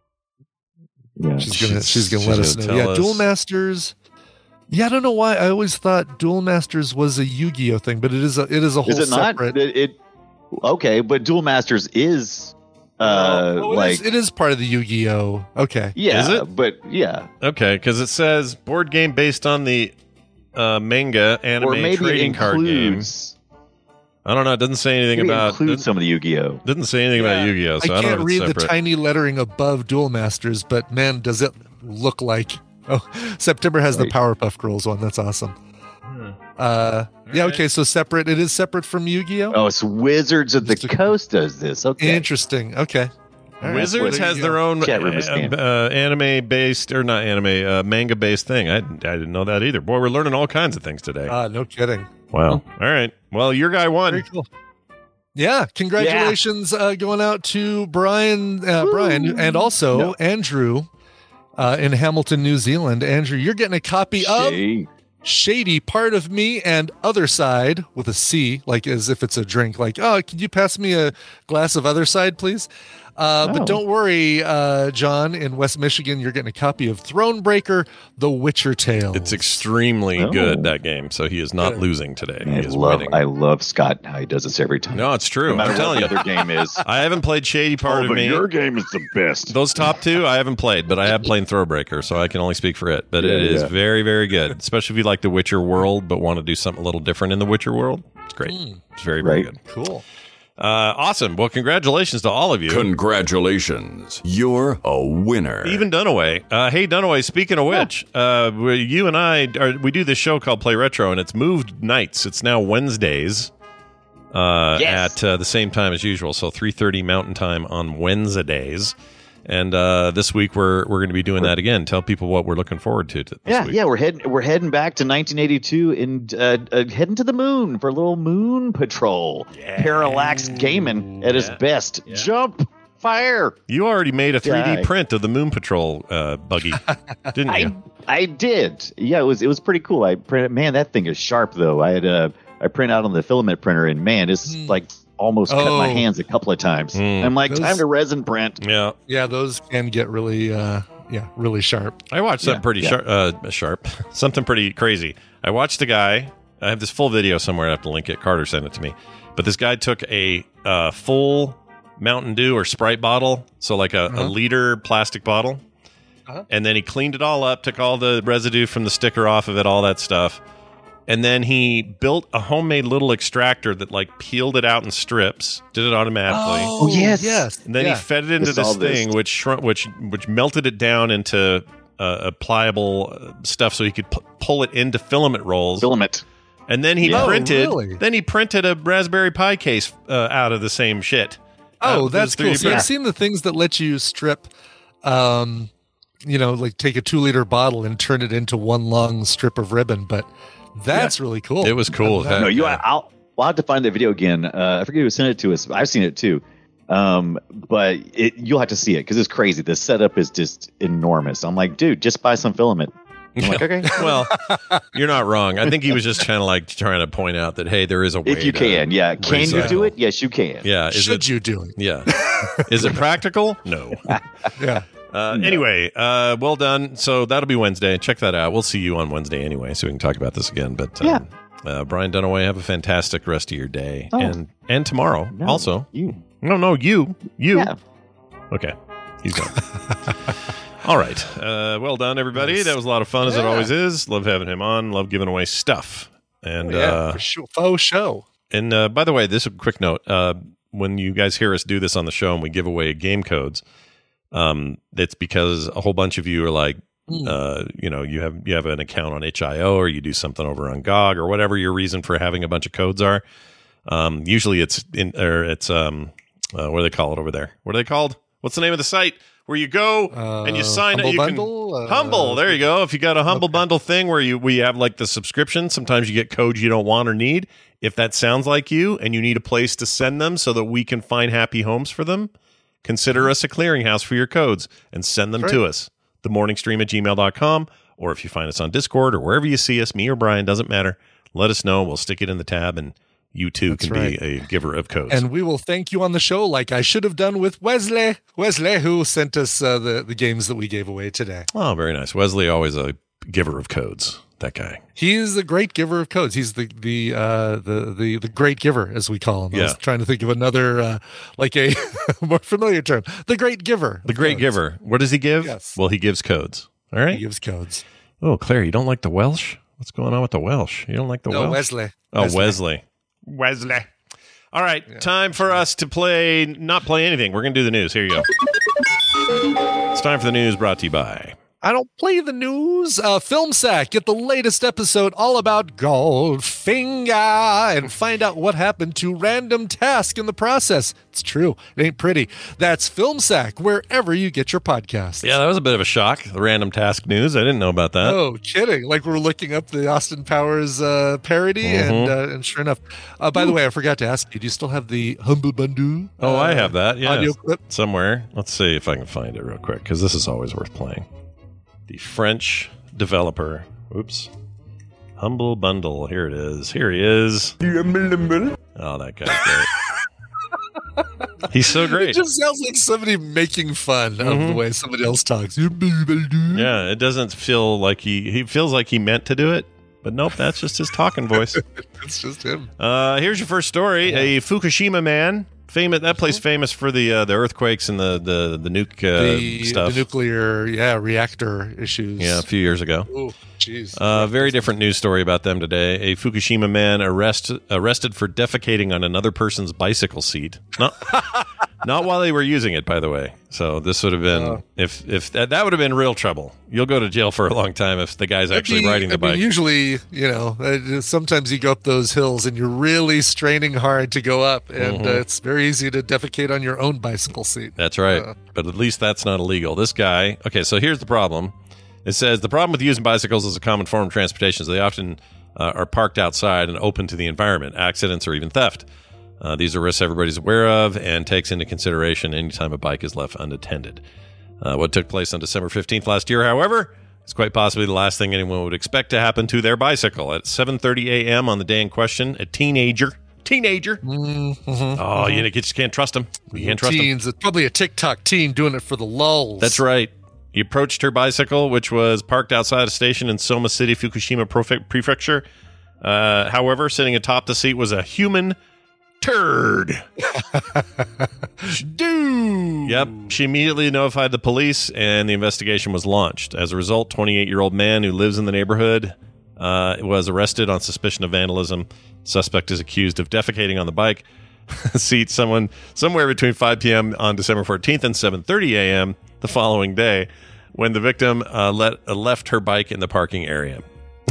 yeah. She's gonna She's- she's gonna she's let us gonna know. tell Yeah, us. Duel Masters. Yeah, I don't know why I always thought Duel Masters was a Yu-Gi-Oh thing, but it is a it is a whole is it not? separate. It, it okay, but Duel Masters is uh Oh, it like is- it is part of the Yu-Gi-Oh. Okay. yeah, Is it? but yeah, Okay, because it says board game based on the uh, manga anime or maybe it trading card game. includes. I don't know. It doesn't say anything Maybe it about. includes Didn't, some of the Yu-Gi-Oh. didn't say anything about Yeah. Yu-Gi-Oh. So I, I don't can't know if read it's the separate. tiny lettering above Duel Masters, but man, does it look like. Oh, September has Right. the Powerpuff Girls one. That's awesome. Uh, yeah, right. okay, so separate. It is separate from Yu-Gi-Oh. Oh, it's Wizards of the Just a- Coast does this. Okay, Interesting. Okay. All right, Wizards there has you their go. own Chat room uh, is scanned. uh, anime based or not anime uh, manga based thing. I I didn't know that either. Boy, we're learning all kinds of things today. Ah, no kidding. Wow. All right. Well, your guy Very won. cool. Yeah, congratulations uh, going out to Brian, uh, Brian, and also No. Andrew uh, in Hamilton, New Zealand. Andrew, you're getting a copy of Shay. Shady Part of Me and Other Side with a C, like as if it's a drink. Like, oh, could you pass me a glass of Other Side, please? Uh, Oh. But don't worry, uh, John, in West Michigan, you're getting a copy of Thronebreaker, The Witcher Tales. It's extremely Oh. good, that game. So he is not Good. losing today. I he is love, winning. I love Scott. How he does this every time. no, it's true. no matter I'm telling what you. the other game is. I haven't played Shady Part of Me. game is the best. Those top two, I haven't played, but I have played Throwbreaker, so I can only speak for it. But it Yeah, is yeah. very, very good, especially if you like the Witcher world, but want to do something a little different in the Witcher world. It's great. It's very, very Right. good. cool. Uh, awesome. Well, congratulations to all of you. Congratulations. You're a winner. Even Dunaway. Uh, hey, Dunaway, speaking of which, uh, we, you and I, are, we do this show called Play Retro, and it's moved nights. It's now Wednesdays uh, Yes. at uh, the same time as usual, so three thirty Mountain Time on Wednesdays. And uh, this week we're we're going to be doing that again. Tell people what we're looking forward to. to this Yeah, week. yeah, we're heading we're heading back to nineteen eighty-two and uh, uh, heading to the moon for a little moon patrol. Parallax gaming at its Yeah. best. Jump, fire. You already made a three D Yeah, I- print of the Moon Patrol uh, buggy, didn't you? I I did. Yeah, it was it was pretty cool. I printed. Man, that thing is sharp though. I had uh, I print out on the filament printer, and man, it's Hmm. like almost cut my Oh. hands a couple of times. Hmm. I'm like, Those- time to resin print. Yeah. Yeah, those can get really, uh, yeah, really sharp. I watched something Yeah, pretty yeah. sharp, uh, sharp, something pretty crazy. I watched a guy. I have this full video somewhere. I have to link it. Carter sent it to me. But this guy took a uh, full Mountain Dew or Sprite bottle, so like a, a Uh-huh. liter plastic bottle, Uh-huh. and then he cleaned it all up, took all the residue from the sticker off of it, all that stuff, and then he built a homemade little extractor that like peeled it out in strips, did it automatically. Oh, yes. yes. And then yeah. he fed it into I saw this this. thing, which shrunk, which which melted it down into uh, a pliable uh, stuff, so he could pu- pull it into filament rolls, Filament. And then he Yeah. printed. Oh, really? Then he printed a Raspberry Pi case uh, out of the same shit. Oh, Uh, that's three D cool. So printer. I've seen the things that let you strip, um, you know, like take a two liter bottle and turn it into one long strip of ribbon. But that's really cool. It was cool. I love No, you. Yeah. I'll. We'll have to find that video again. Uh, I forget who sent it to us. I've seen it too, um, but it, you'll have to see it because it's crazy. The setup is just enormous. I'm like, dude, just buy some filament. I'm like, okay. Well, you're not wrong. I think he was just kind of like trying to point out that hey, there is a way. If you to can, yeah. Can you recycle. do it? Yes, you can. Yeah. Is Should it, you do it? Yeah. Is it practical? No. Yeah. Uh, anyway, uh, well done. So that'll be Wednesday. Check that out. We'll see you on Wednesday anyway, so we can talk about this again. But um, Yeah. uh, Brian Dunaway, have a fantastic rest of your day, Oh. and and tomorrow No, also. You. No, no, you, you. Yeah. Okay, he's gone. All right. Uh, well done, everybody. Nice. That was a lot of fun, as it Yeah. always is. Love having him on. Love giving away stuff. And Oh, yeah, uh, for sure. Faux show. and uh, by the way, this is a quick note. Uh, when you guys hear us do this on the show and we give away game codes, um, it's because a whole bunch of you are like, Mm. uh, you know, you have you have an account on itch dot i o or you do something over on G O G or whatever your reason for having a bunch of codes are. Um, usually it's in or it's um, uh, what do they call it over there? What are they called? What's the name of the site where you go and you Uh, sign up? Humble You Bundle? can Uh, Humble. There you go. If you got a Humble okay. Bundle thing where you we have like the subscription, sometimes you get codes you don't want or need. If that sounds like you and you need a place to send them so that we can find happy homes for them, consider us a clearinghouse for your codes and send them That's to right. us. The morning stream at gmail dot com, or if you find us on Discord or wherever you see us, me or Brian, doesn't matter. Let us know. We'll stick it in the tab and you too That's can right. be a giver of codes. And we will thank you on the show like I should have done with Wesley. Wesley, who sent us uh, the, the games that we gave away today. oh, very nice. Wesley, always a giver of codes. That guy. He's a great giver of codes. He's the the uh, the the the great giver, as we call him. I was Yeah. trying to think of another uh, like a more familiar term. The great giver. The of great codes. giver. What does he give? Yes. Well, he gives codes. All He right. gives codes. Oh, Claire, you don't like the Welsh? What's going on with the Welsh? You don't like the No, Welsh? Wesley. Oh, Wesley. Wesley. All right, time for us to play, not play anything. We're going to do the news. Here you go. It's time for the news brought to you by. I don't play the news. Uh, Film Sack, get the latest episode all about Goldfinger and find out what happened to Random Task in the process. It's true. It ain't pretty. That's Film Sack, wherever you get your podcasts. Yeah, that was a bit of a shock, the random task news. I didn't know about that. Oh, kidding. Like we're looking up the Austin Powers uh, parody, Mm-hmm. and uh, and sure enough. Uh, by the way, I forgot to ask you, do you still have the Humble Bundle? Oh, I uh, have that. Yeah. audio clip? Somewhere. Let's see if I can find it real quick, because this is always worth playing. The French developer. Oops. Humble Bundle. Here it is. Here he is. Oh, that guy's great. He's so It great. just sounds like somebody making fun of Mhm. the way somebody else talks. Yeah, it doesn't feel like he he feels like he meant to do it, but nope, that's just his talking voice. It's just him. Uh, here's your first story: a Fukushima man, famous that place famous for the uh, the earthquakes and the the the nuke uh, the, stuff. the nuclear, yeah, reactor issues. yeah, a few years ago. Oh, jeez. Uh, very different news story about them today. A Fukushima man arrest, arrested for defecating on another person's bicycle seat. Not, not while they were using it, by the way. So this would have been Uh. if if that, that would have been real trouble. You'll go to jail for a long time if the guy's actually I mean- riding the I mean, bike. usually, you know, uh, sometimes you go up those hills and you're really straining hard to go up, and Mhm. uh, it's very easy to defecate on your own bicycle seat. That's right. Uh. But at least that's not illegal. This guy, okay, so here's the problem. It says the problem with using bicycles as a common form of transportation is they often uh, are parked outside and open to the environment, accidents, or even theft. Uh, these are risks everybody's aware of and takes into consideration anytime a bike is left unattended. Uh, what took place on December fifteenth last year, however, is quite possibly the last thing anyone would expect to happen to their bicycle. At seven thirty a.m. on the day in question, a teenager, teenager, Mm-hmm. oh, you just can't trust him. You can't trust him. Teens, it's probably a TikTok teen doing it for the lulls. That's right. He approached her bicycle, which was parked outside a station in Soma City, Fukushima Profe- Prefecture. Uh, however, sitting atop the seat was a human turd. Dude. Yep. She immediately notified the police, and the investigation was launched. As a result, twenty-eight-year-old man who lives in the neighborhood uh, was arrested on suspicion of vandalism. Suspect is accused of defecating on the bike seat someone somewhere between five p.m. on December fourteenth and seven thirty a.m. the following day, when the victim uh, let, uh, left her bike in the parking area.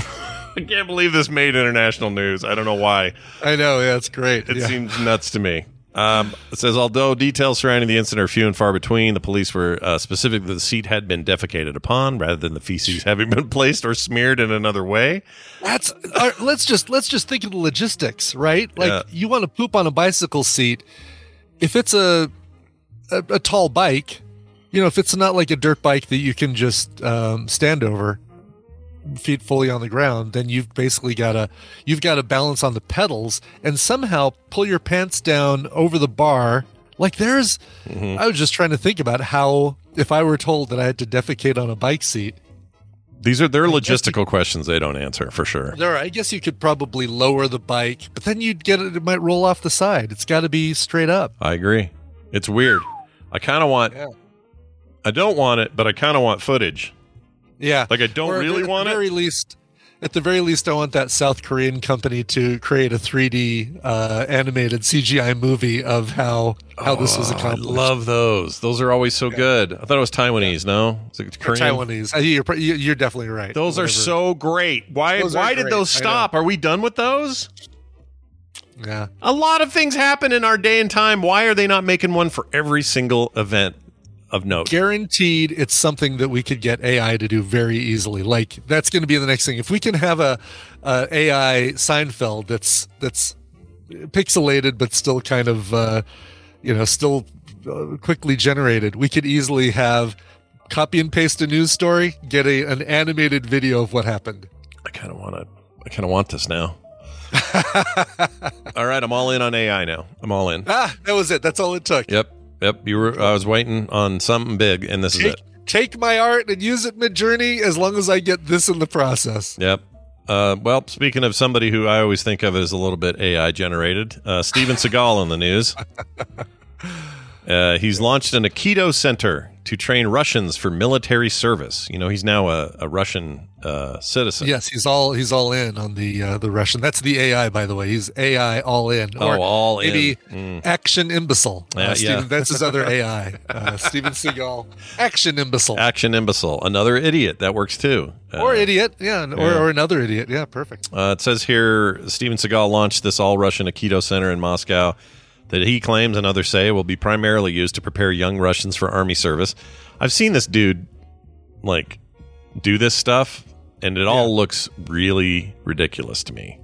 I can't believe this made international news. I don't know why. I know. Yeah, it's great. It yeah. seems nuts to me. Um, it says, although details surrounding the incident are few and far between, the police were uh, specific that the seat had been defecated upon rather than the feces having been placed or smeared in another way. That's uh, let's just let's just think of the logistics, right? Like Yeah. you want to poop on a bicycle seat. If it's a, a a tall bike, you know, if it's not like a dirt bike that you can just um, stand over, feet fully on the ground, then you've basically got to you've got to balance on the pedals and somehow pull your pants down over the bar. Like there's, Mm-hmm. I was just trying to think about how if I were told that I had to defecate on a bike seat. These are their logistical questions they don't answer for sure. There, I guess you could probably lower the bike, but then you'd get it. It might roll off the side. It's got to be straight up. I agree. It's weird. I kind of want. Yeah. I don't want it, but I kind of want footage. Yeah, Like I don't Or at really the- want at the very it. least, at the very least, I want that South Korean company to create a three D uh, animated C G I movie of how how this was Oh, I accomplished. love those. Those are always so good. I thought it was Taiwanese. No, it's like Or Korean. Taiwanese. Uh, You're, pr- you- you're definitely right. Those are Whatever. so great. Why? Those are why did great. those I stop? Are we done with those? Yeah. A lot of things happen in our day and time. Why are they not making one for every single event of note? Guaranteed it's something that we could get A I to do very easily. Like that's going to be the next thing. If we can have a, a A I Seinfeld that's that's pixelated but still kind of uh, you know still uh, quickly generated, we could easily have copy and paste a news story, get a an animated video of what happened. I kind of want to. I kind of want this now. All right, I'm all in on A I now. I'm all in. Ah, that was it. That's all it took. Yep, yep. You were. I was waiting on something big, and this is Take, it. take my art and use it mid-journey as long as I get this in the process. Yep. Uh, well, speaking of somebody who I always think of as a little bit A I generated, uh, Steven Seagal in the news. Uh, he's launched an Aikido center to train Russians for military service. You know, he's now a, a Russian uh, citizen. Yes, he's all he's all in on the uh, the Russian. That's the A I, by the way. He's A I all in. Oh, all in. maybe Mm. action imbecile. Uh, Yeah, Steven, yeah. That's his other A I. Uh, Steven Seagal, action imbecile. Action imbecile. Another idiot. That works too. Uh, or idiot, yeah, and- or, yeah. or another idiot, yeah, perfect. Uh, it says here Steven Seagal launched this all-Russian Aikido center in Moscow that he claims and others say will be primarily used to prepare young Russians for army service. I've seen this dude, like, do this stuff, and it all looks really ridiculous to me.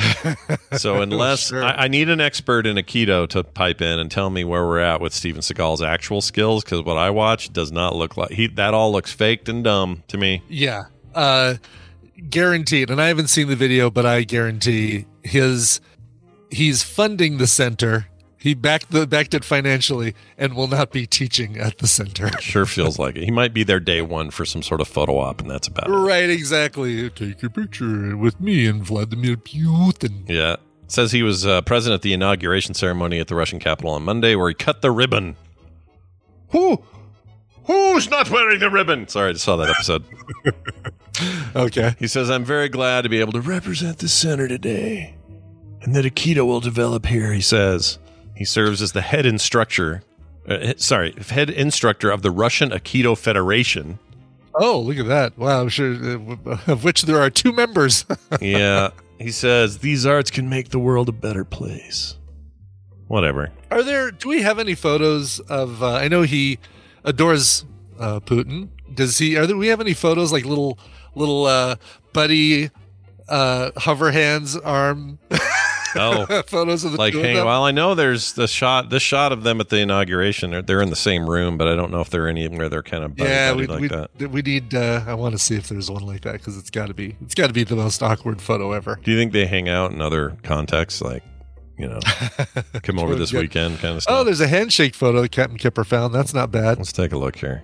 So unless Sure. I, I need an expert in Aikido to pipe in and tell me where we're at with Steven Seagal's actual skills, because what I watch does not look like he. That all looks faked and dumb to me. Yeah, uh, guaranteed. And I haven't seen the video, but I guarantee his he's funding the center. He backed the backed it financially and will not be teaching at the center. Sure feels like it. He might be there day one for some sort of photo op, and that's about it. Right, exactly. Take a picture with me and Vladimir Putin. Yeah. It says he was uh, present at the inauguration ceremony at the Russian capital on Monday where he cut the ribbon. Who? Who's not wearing the ribbon? Sorry, I just saw that episode. Okay. He says, I'm very glad to be able to represent the center today and that Aikido will develop here, he says. He serves as the head instructor, uh, sorry, head instructor of the Russian Aikido Federation. Oh, look at that. Wow, I'm sure uh, of which there are two members. Yeah. He says, these arts can make the world a better place. Whatever. Are there, do we have any photos of, uh, I know he adores uh, Putin. Does he, are there, we have any photos like little, little uh, buddy uh, hover hands arm Oh, photos of the like two hang. of them? Well, I know there's the shot, this shot of them at the inauguration. They're, they're in the same room, but I don't know if they're anywhere they're kind of buddy, Yeah, buddy we, like we, that. we need, uh, I want to see if there's one like that because it's got to be, it's got to be the most awkward photo ever. Do you think they hang out in other contexts, like you know, come over this Good. weekend kind of stuff? Oh, there's a handshake photo that Captain Kipper found. That's not bad. Let's take a look here.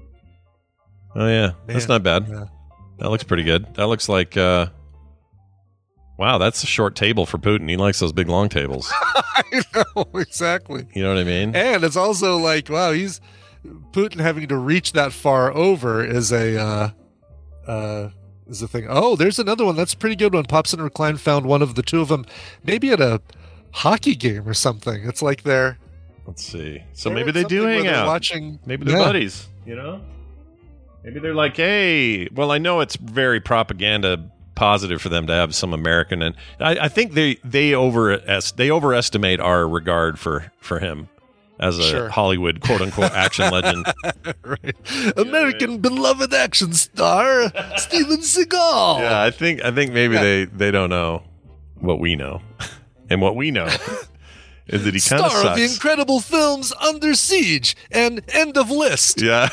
Oh yeah, that's Man, not bad. yeah. That looks pretty good. That looks like. uh Wow, that's a short table for Putin. He likes those big long tables. I know, exactly. You know what I mean? And it's also like, wow, he's Putin having to reach that far over is a uh, uh, is a thing. Oh, there's another one. That's a pretty good one. Pops and Recline found one of the two of them, maybe at a hockey game or something. It's like they're Let's see. So they're maybe at they do something where hang they're out. Watching, Maybe they're yeah. buddies. You know? Maybe they're like, hey. Well, I know it's very propaganda positive for them to have some American, and I, I think they they over they overestimate our regard for for him as a Sure. Hollywood quote unquote action legend. Right. American beloved action star Steven Seagal. Yeah, I think I think maybe Yeah. they they don't know what we know, and what we know is that he kind of Star of the sucks. incredible films Under Siege and End of List. Yeah.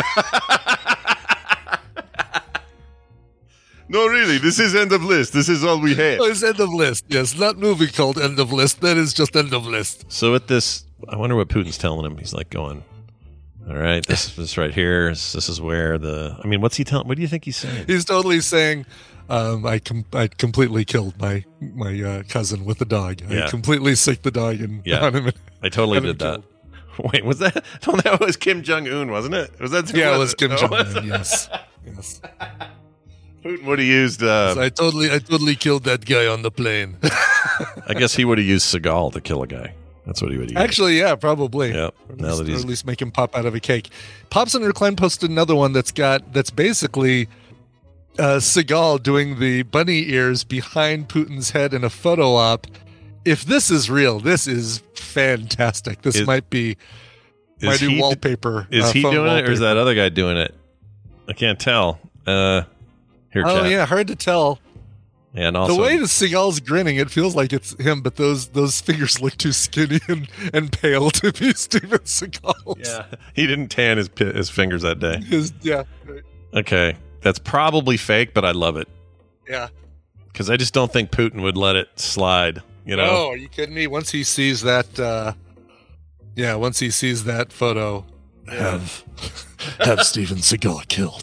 No, really, this is end of list. This is all we have. Oh, it's End of List. Yes, not movie called End of List. That is just End of List. So at this, I wonder what Putin's telling him. He's like going, all right, this this right here, is- this is where the, I mean, what's he telling, what do you think he's saying? He's totally saying, um, I com- I completely killed my my uh, cousin with the dog. I Yeah. completely sicked the dog and Yeah. on him. and- I totally had him did that. killed. Wait, was that, no, that was Kim Jong-un, wasn't it? Was that? Yeah, it was Kim No, Jong Un. Yes, yes. Putin would have used, uh, I totally I totally killed that guy on the plane. I guess he would have used Seagal to kill a guy. That's what he would have used. Actually, yeah, probably. Yep. Or at Now least- that or he's- at least make him pop out of a cake. Pops Under Klein posted another one that's got that's basically uh, Seagal doing the bunny ears behind Putin's head in a photo op. If this is real, this is fantastic. This Is- might be my is new he, wallpaper. is uh, he phone doing it, or is wallpaper. that other guy doing it? I can't tell. Uh, here, Oh chat. yeah, hard to tell. And also, The way that Seagal's grinning, it feels like it's him, but those those fingers look too skinny and, and pale to be Steven Seagal's. yeah, he didn't tan his pi- his fingers that day. His, yeah. Okay, that's probably fake, but I love it Yeah. because I just don't think Putin would let it slide. You know, No, are you kidding me? Once he sees that, uh, yeah, once he sees that photo, have have Steven Seagal killed.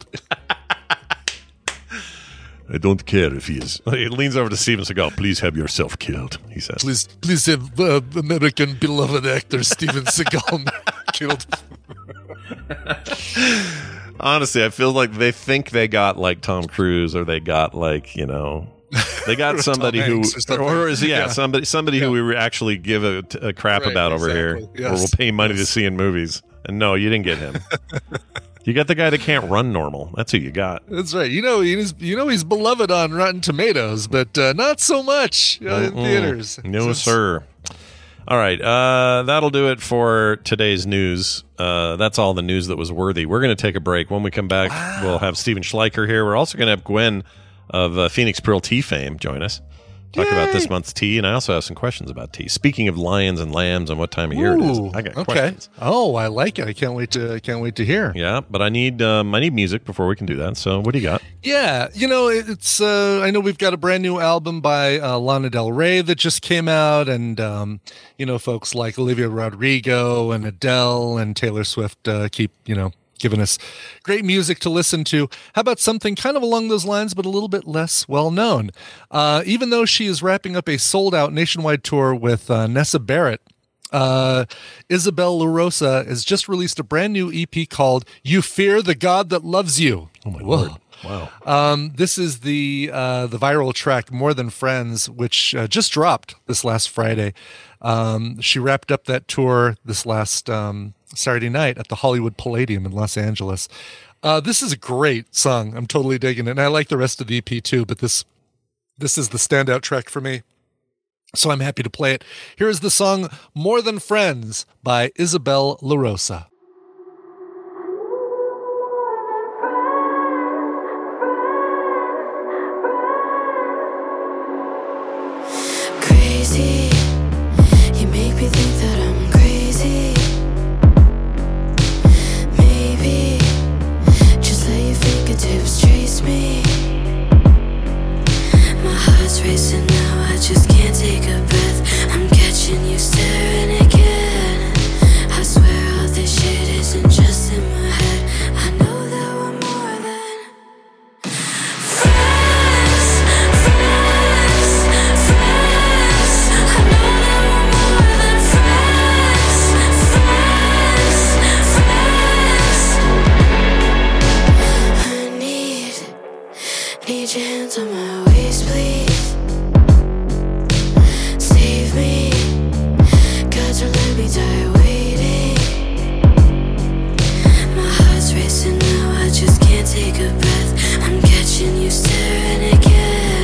I don't care if he is. He leans over to Steven Seagal. Please have yourself killed. He says. Please, please have uh, American beloved actor Steven Seagal killed. Honestly, I feel like they think they got like Tom Cruise, or they got like you know, they got somebody who, Hanks or something. or is yeah, Yeah. somebody somebody who Yeah. we actually give a, a crap Right, about over here, exactly. or Yes. we'll pay money to Yes. see in movies. And no, you didn't get him. You got the guy that can't run normal. That's who you got. That's right. You know he's you know he's beloved on Rotten Tomatoes, but uh, not so much uh, in Mm-mm. theaters. No, Since- sir. All right, uh, that'll do it for today's news. Uh, that's all the news that was worthy. We're going to take a break. When we come back, we'll have Steven Schleicher here. We're also going to have Gwen of uh, Phoenix Pearl Tea fame join us. Talk about this month's tea, and I also have some questions about tea. Speaking of lions and lambs and what time of year it is, Ooh, I got okay. questions. Oh, I like it. I can't wait to I can't wait to hear. Yeah, but I need um, I need music before we can do that. So, what do you got? Yeah, you know, it- it's. Uh, I know we've got a brand new album by uh, Lana Del Rey that just came out, and um, you know, folks like Olivia Rodrigo and Adele and Taylor Swift uh, keep you know giving us great music to listen to. How about something kind of along those lines, but a little bit less well known? Uh, even though she is wrapping up a sold out nationwide tour with uh, Nessa Barrett. Uh, Isabel LaRosa has just released a brand new E P called "You Fear the God That Loves You." Oh my Whoa. word! Wow. Um, this is the uh, the viral track "More Than Friends," which uh, just dropped this last Friday. Um, she wrapped up that tour this last um, Saturday night at the Hollywood Palladium in Los Angeles. Uh, this is a great song. I'm totally digging it, and I like the rest of the E P too. But this this is the standout track for me, so I'm happy to play it. Here is the song "More Than Friends" by Isabel LaRosa. Crazy, you make me think that I'm crazy. Maybe just let your fingertips trace me. My heart's racing now, I just can't take a breath. I'm catching you staring again. I swear all this shit isn't just in my head. I know that we're more than friends, friends, friends. I know that we're more than friends, friends, friends. I need, need your hands on my waist, please. Save me, God, don't let me die waiting. My heart's racing now, I just can't take a breath. I'm catching you staring again.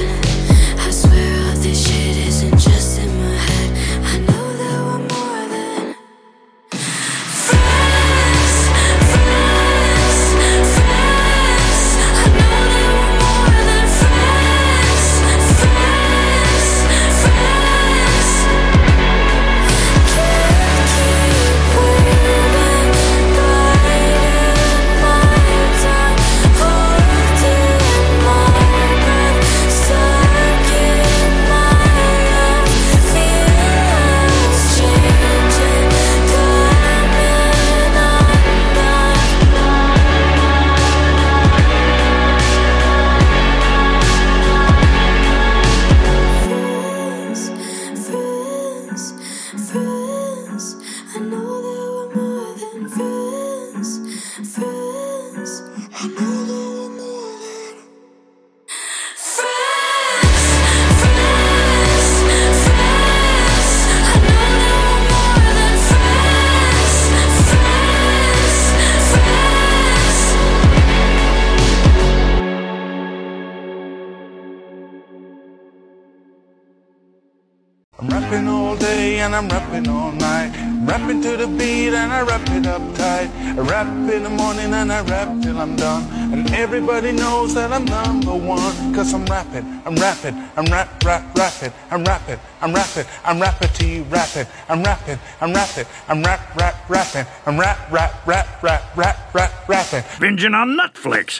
rapping all day and I'm rapping all night. Rapping to the beat and I rap it up tight. I rap in the morning and I rap till I'm done. And everybody knows that I'm number one. Cause I'm rapping, I'm rapping, I'm rap, rap, rapping. I'm rapping, I'm rapping, I'm rappity rapping. I'm rapping, I'm rapping, I'm rap, rap, rapping. I'm rap, rap, rap, rap, rap, rap, rapping. Binging on Netflix.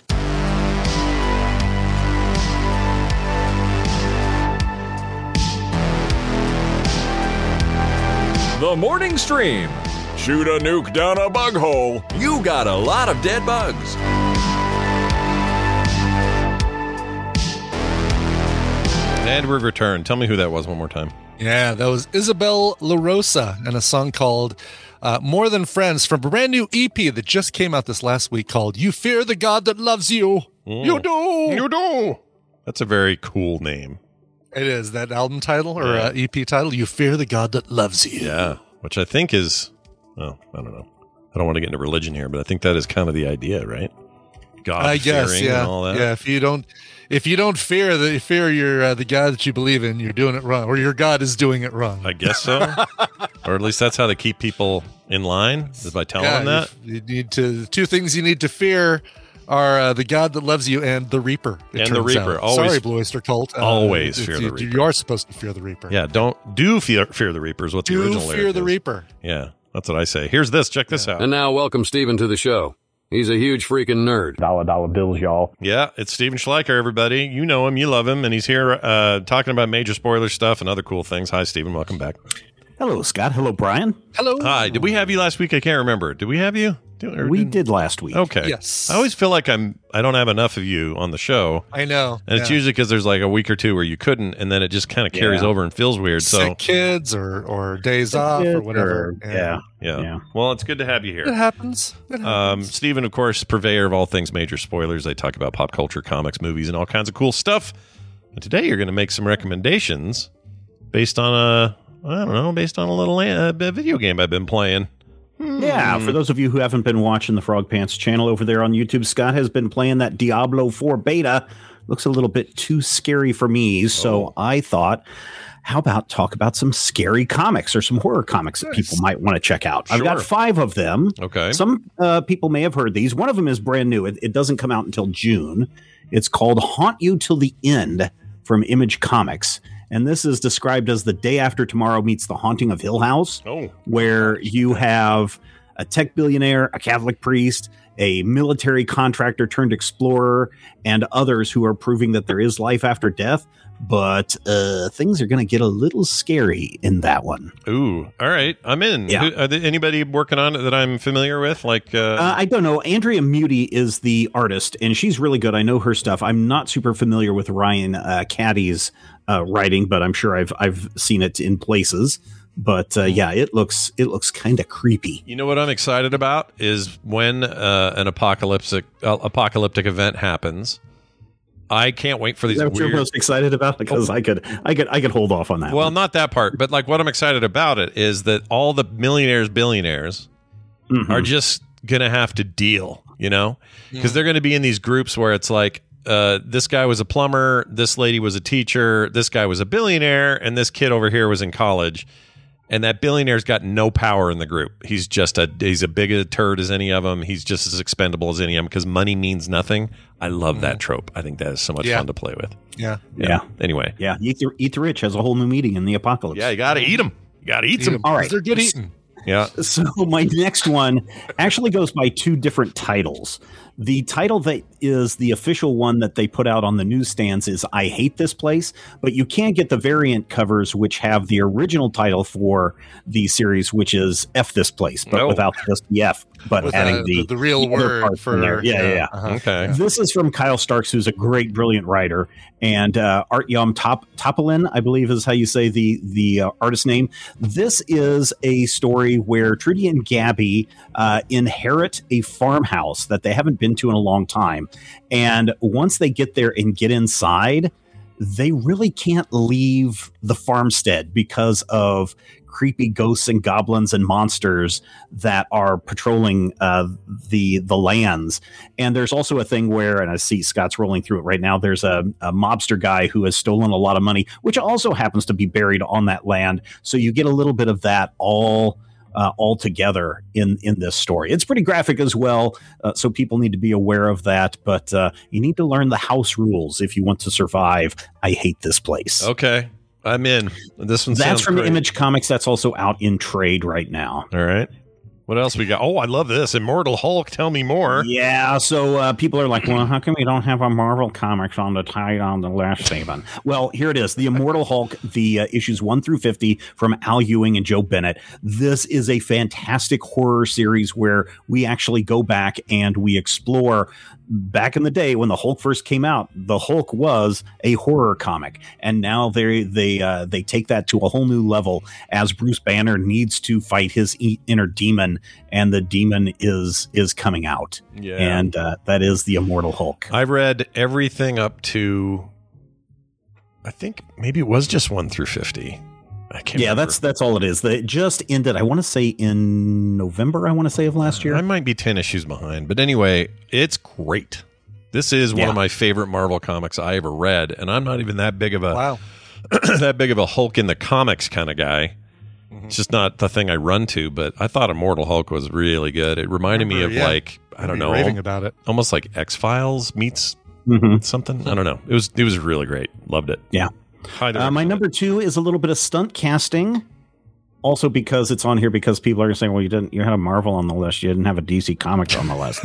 The Morning Stream. Shoot a nuke down a bug hole. You got a lot of dead bugs. And we've returned. Tell me who that was one more time. Yeah, that was Isabel La Rosa and a song called uh, More Than Friends from a brand new E P that just came out this last week called You Fear the God That Loves You. Mm. You do. You do. That's a very cool name. It is that album title or Yeah. uh, E P title. You fear the God that loves you. Yeah, which I think is, oh, I don't know. I don't want to get into religion here, but I think that is kind of the idea, right? God I guess, fearing yeah, and all that. yeah. If you don't, if you don't fear the fear your uh, the God that you believe in, you're doing it wrong, or your God is doing it wrong. I guess so, or at least that's how they keep people in line, is by telling Yeah, them that. You, you need to. The two things you need to fear are uh, the God that loves you and the Reaper. it And the turns Reaper. out. Always- Sorry, Blue Oyster Cult. Uh, always if fear you, the Reaper. You are supposed to fear the Reaper. Yeah, don't do fear, fear the Reapers. What the Do original fear lyric the is. Reaper. Yeah, that's what I say. Here's this. Check this out. And now welcome Steven to the show. He's a huge freaking nerd. Dollar dollar bills, y'all. Yeah, it's Steven Schleicher, everybody. You know him, you love him, and he's here uh, talking about major spoiler stuff and other cool things. Hi, Steven. Welcome back. Hello, Scott. Hello, Brian. Hello. Hi. Did we have you last week? I can't remember. Did we have you? Did, or We didn't- did last week. Okay. Yes. I always feel like I'm. I don't have enough of you on the show, I know. and it's yeah. usually because there's like a week or two where you couldn't, and then it just kind of carries Yeah. over and feels weird. So sick kids or or days off or whatever. Yeah. yeah. Yeah. Well, it's good to have you It here. happens. It Um, happens. Steven, of course, purveyor of all things major spoilers. They talk about pop culture, comics, movies, and all kinds of cool stuff. And today you're going to make some recommendations based on a, I don't know, based on a little uh, video game I've been playing. Yeah, for those of you who haven't been watching the Frog Pants channel over there on YouTube, Scott has been playing that Diablo four beta. Looks a little bit too scary for me, so Oh. I thought, how about talk about some scary comics or some horror comics that people might want to check out? I've got Sure. five of them. Okay. Some uh, people may have heard these. One of them is brand new. It, it doesn't come out until June. It's called Haunt You Till the End from Image Comics. And this is described as the day after tomorrow meets the haunting of Hill House, Oh. where you have a tech billionaire, a Catholic priest, a military contractor turned explorer, and others who are proving that there is life after death. But uh, things are going to get a little scary in that one. Ooh. All right. I'm in. Yeah. Who, are there anybody working on it that I'm familiar with? Like, uh, Uh, I don't know. Andrea Muti is the artist, and she's really good. I know her stuff. I'm not super familiar with Ryan uh, Caddy's uh, writing, but I'm sure I've I've seen it in places. But uh, yeah, it looks it looks kind of creepy. you know what I'm excited about is when uh, an apocalyptic uh, apocalyptic event happens. I can't wait for Is these that what weird. you're most excited about? Because I could I could I could hold off on that. Well, one. not that part, but like what I'm excited about it is that all the millionaires, billionaires Mhm. are just gonna have to deal, you know, because they're gonna be in these groups where it's like, uh, this guy was a plumber, this lady was a teacher, this guy was a billionaire, and this kid over here was in college. And that billionaire's got no power in the group. He's just a he's a big a turd as any of them. He's just as expendable as any of them because money means nothing. I love that trope. I think that is so much Yeah. fun to play with. Yeah. yeah, Anyway, yeah. Eat the, Eat the Rich has a whole new meeting in the apocalypse. yeah, you got to eat them. You got to eat Eat them. 'em, All 'cause right. They're good eating. Yeah. So my next one actually goes by two different titles. The title that is the official one that they put out on the newsstands is I Hate This Place, but you can get the variant covers which have the original title for the series, which is F This Place, but No. without just the F, but With, adding uh, the, the, the real the other word parts for in there. Yeah, yeah, yeah. uh-huh. Okay. This is from Kyle Starks, who's a great, brilliant writer, and uh, Artyom Top Topolin, I believe is how you say the the uh, artist name. This is a story where Trudy and Gabby uh, inherit a farmhouse that they haven't been to in a long time, and once they get there and get inside, they really can't leave the farmstead because of creepy ghosts and goblins and monsters that are patrolling uh, the the lands. And there's also a thing where, and I see Scott's rolling through it right now, there's a, a mobster guy who has stolen a lot of money, which also happens to be buried on that land. So you get a little bit of that all Uh, all together in in this story. It's pretty graphic as well, uh, so people need to be aware of that. But uh, you need to learn the house rules if you want to survive. I hate this place. Okay, I'm in. This one That's sounds from great. Image Comics. That's also out in trade right now. All right. What else we got? Oh, I love this. Immortal Hulk. Tell me more. Yeah, so uh, people are like, well, how come we don't have a Marvel Comics on the tie on the last Saban? Well, here it is. The Immortal Hulk, the uh, issues one through fifty from Al Ewing and Joe Bennett. This is a fantastic horror series where we actually go back and we explore. Back in the day when the Hulk first came out, the Hulk was a horror comic, and now they they uh, they take that to a whole new level as Bruce Banner needs to fight his e- inner demon, and the demon is is coming out, Yeah. and uh, that is the Immortal Hulk. I read everything up to, I think maybe it was just one through fifty. I can't Yeah, remember. that's that's all it is. That just ended. I want to say in November. I want to say of last year. I might be ten issues behind, but anyway, it's great. This is one Yeah. of my favorite Marvel comics I ever read, and I'm not even that big of a Wow. that big of a Hulk in the comics kind of guy. Mm-hmm. It's just not the thing I run to, but I thought Immortal Hulk was really good. It reminded me of Remember, yeah. like I don't Be know, raving about it. almost like X-Files meets Mhm. something. I don't know. It was it was really great. Loved it. Yeah. Highly Uh, my recommend number two is a little bit of stunt casting. Also, because it's on here, because people are saying, "Well, you didn't. You had a Marvel on the list. You didn't have a D C Comics on the list."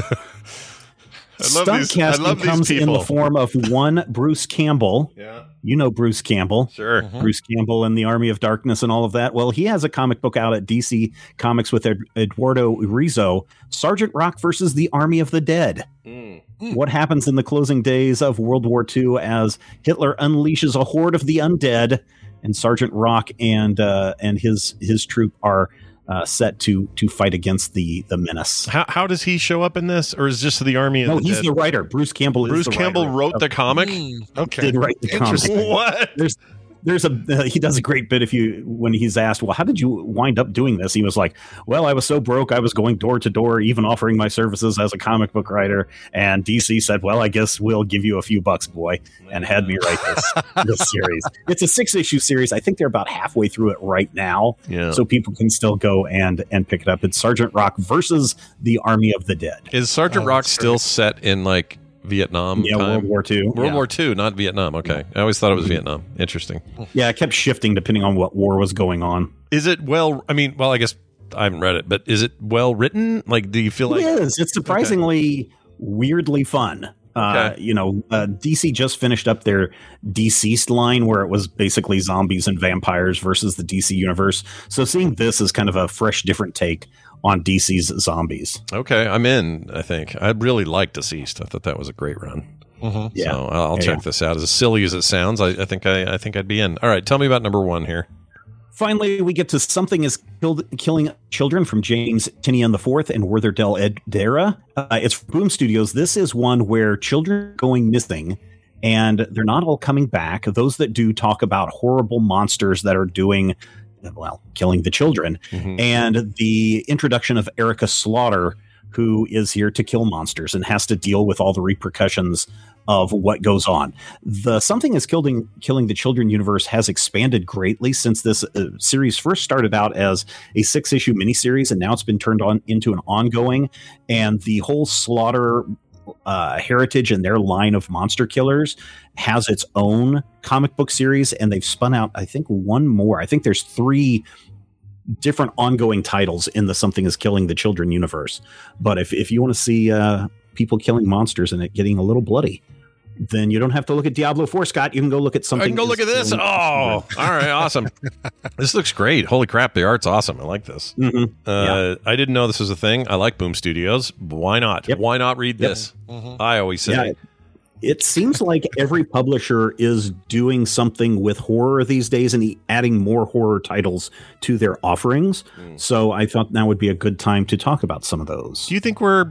I love Stunt these- I casting love these comes in the people. form of one Bruce Campbell. Yeah. You know Bruce Campbell. Sure. Bruce Campbell and the Army of Darkness and all of that. Well, he has a comic book out at D C Comics with Ed- Eduardo Rizzo, Sergeant Rock versus the Army of the Dead. Mm. What happens in the closing days of World War Two as Hitler unleashes a horde of the undead, and Sergeant Rock and uh, and his his troop are uh, set to to fight against the the menace. How how does he show up in this, or is just the Army of No, the he's Dead? the writer. Bruce Campbell is Bruce the Campbell writer wrote of- the comic. Okay. did write the comic. Interesting. What? There's there's a uh, he does a great bit if you when he's asked, well, how did you wind up doing this? He was like, well, I was so broke, I was going door to door, even offering my services as a comic book writer. And D C said, well, I guess we'll give you a few bucks, boy, and had me write this this series. It's a six issue series. I think they're about halfway through it right now, Yeah. so people can still go and and pick it up. It's Sergeant Rock versus the Army of the Dead. Is Sergeant Oh, Rock that's still set in like Vietnam Yeah, time? World War Two. World yeah. War Two, not Vietnam. Okay, I always thought it was Vietnam. Interesting. Yeah, it kept shifting depending on what war was going on. Is it well? I mean, well, I guess I haven't read it, but is it well written? Like, do you feel like? it is. It's surprisingly weirdly fun. Uh, Okay. You know, uh, D C just finished up their Deceased line where it was basically zombies and vampires versus the D C universe. So seeing this is kind of a fresh, different take on D C's zombies. Okay, I'm in. I think I really liked Deceased. I thought that was a great run. Mhm. Yeah. So I'll, I'll Yeah, check yeah. this out. As silly as it sounds, I, I think I, I think I'd be in. All right, tell me about number one here. Finally, we get to Something is killed, Killing Children from James Tinian the Fourth and Werther Del Edera. Uh, it's from Boom Studios. This is one where children are going missing, and they're not all coming back. Those that do talk about horrible monsters that are doing, well, killing the children. Mhm. And the introduction of Erica Slaughter, who is here to kill monsters and has to deal with all the repercussions of what goes on. The Something is Killing, Killing the Children universe has expanded greatly since this uh, series first started out as a six-issue miniseries, and now it's been turned on into an ongoing. And the whole Slaughter uh, heritage and their line of monster killers has its own comic book series, and they've spun out, I think, one more. I think there's three different ongoing titles in the Something is Killing the Children universe. But if, if you want to see uh, people killing monsters and it getting a little bloody, then you don't have to look at Diablo four, Scott. You can go look at Something. I can go is look at this. Killing- Oh, all right, awesome. This looks great. Holy crap, the art's awesome. I like this. Mhm. Uh, I didn't know this was a thing. I like Boom Studios. Why not? Yep. Why not read Yep. this? I always say. Yeah, it seems like every publisher is doing something with horror these days and adding more horror titles to their offerings. Mm. So I thought now would be a good time to talk about some of those. Do you think we're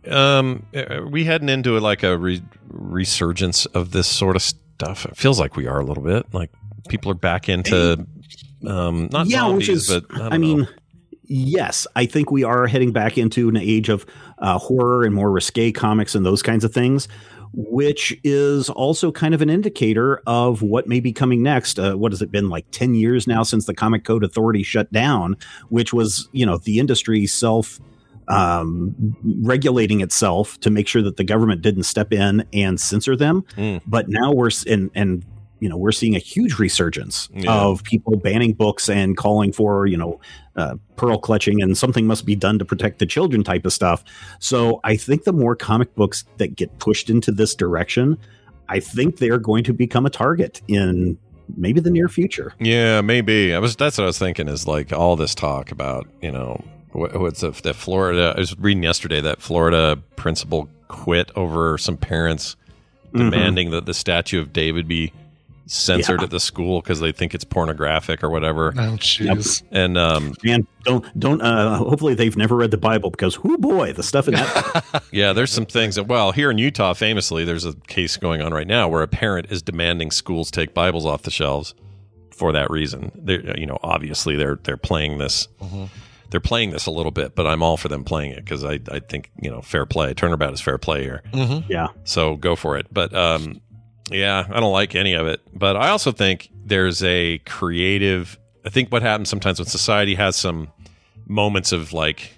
um are we heading into like a re- resurgence of this sort of stuff? It feels like we are a little bit. Like people are back into Um, not yeah, zombies, which is, but I, don't I mean, know. yes, I think we are heading back into an age of uh, horror and more risque comics and those kinds of things, which is also kind of an indicator of what may be coming next. Uh, what has it been, like ten years now since the Comic Code Authority shut down, which was, you know, the industry self um, regulating itself to make sure that the government didn't step in and censor them. Mm. But now we're, s- and, and, you know, we're seeing a huge resurgence Yeah. of people banning books and calling for, you know, uh, pearl clutching and something must be done to protect the children type of stuff. So I think the more comic books that get pushed into this direction, I think they're going to become a target in maybe the near future. Yeah, maybe. I was. That's what I was thinking. Is like all this talk about, you know, what, what's the, that Florida? I was reading yesterday that Florida principal quit over some parents demanding that the statue of David be censored Yeah. at the school because they think it's pornographic or whatever. Oh, jeez. And um, And don't don't. Uh, hopefully, they've never read the Bible because, whoo boy, the stuff in that. yeah, there's some things that. Well, here in Utah, famously, there's a case going on right now where a parent is demanding schools take Bibles off the shelves for that reason. They're, you know, obviously they're they're playing this. They're playing this a little bit, but I'm all for them playing it because I, I think, you know, fair play. Turnabout is fair play here. Yeah. So go for it. But um, yeah, I don't like any of it. But I also think there's a creative. I think what happens sometimes when society has some moments of like,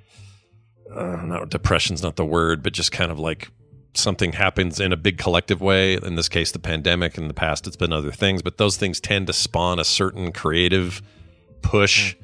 uh, no, depression's not the word, but just kind of like something happens in a big collective way. In this case, the pandemic. In the past, it's been other things, but those things tend to spawn a certain creative push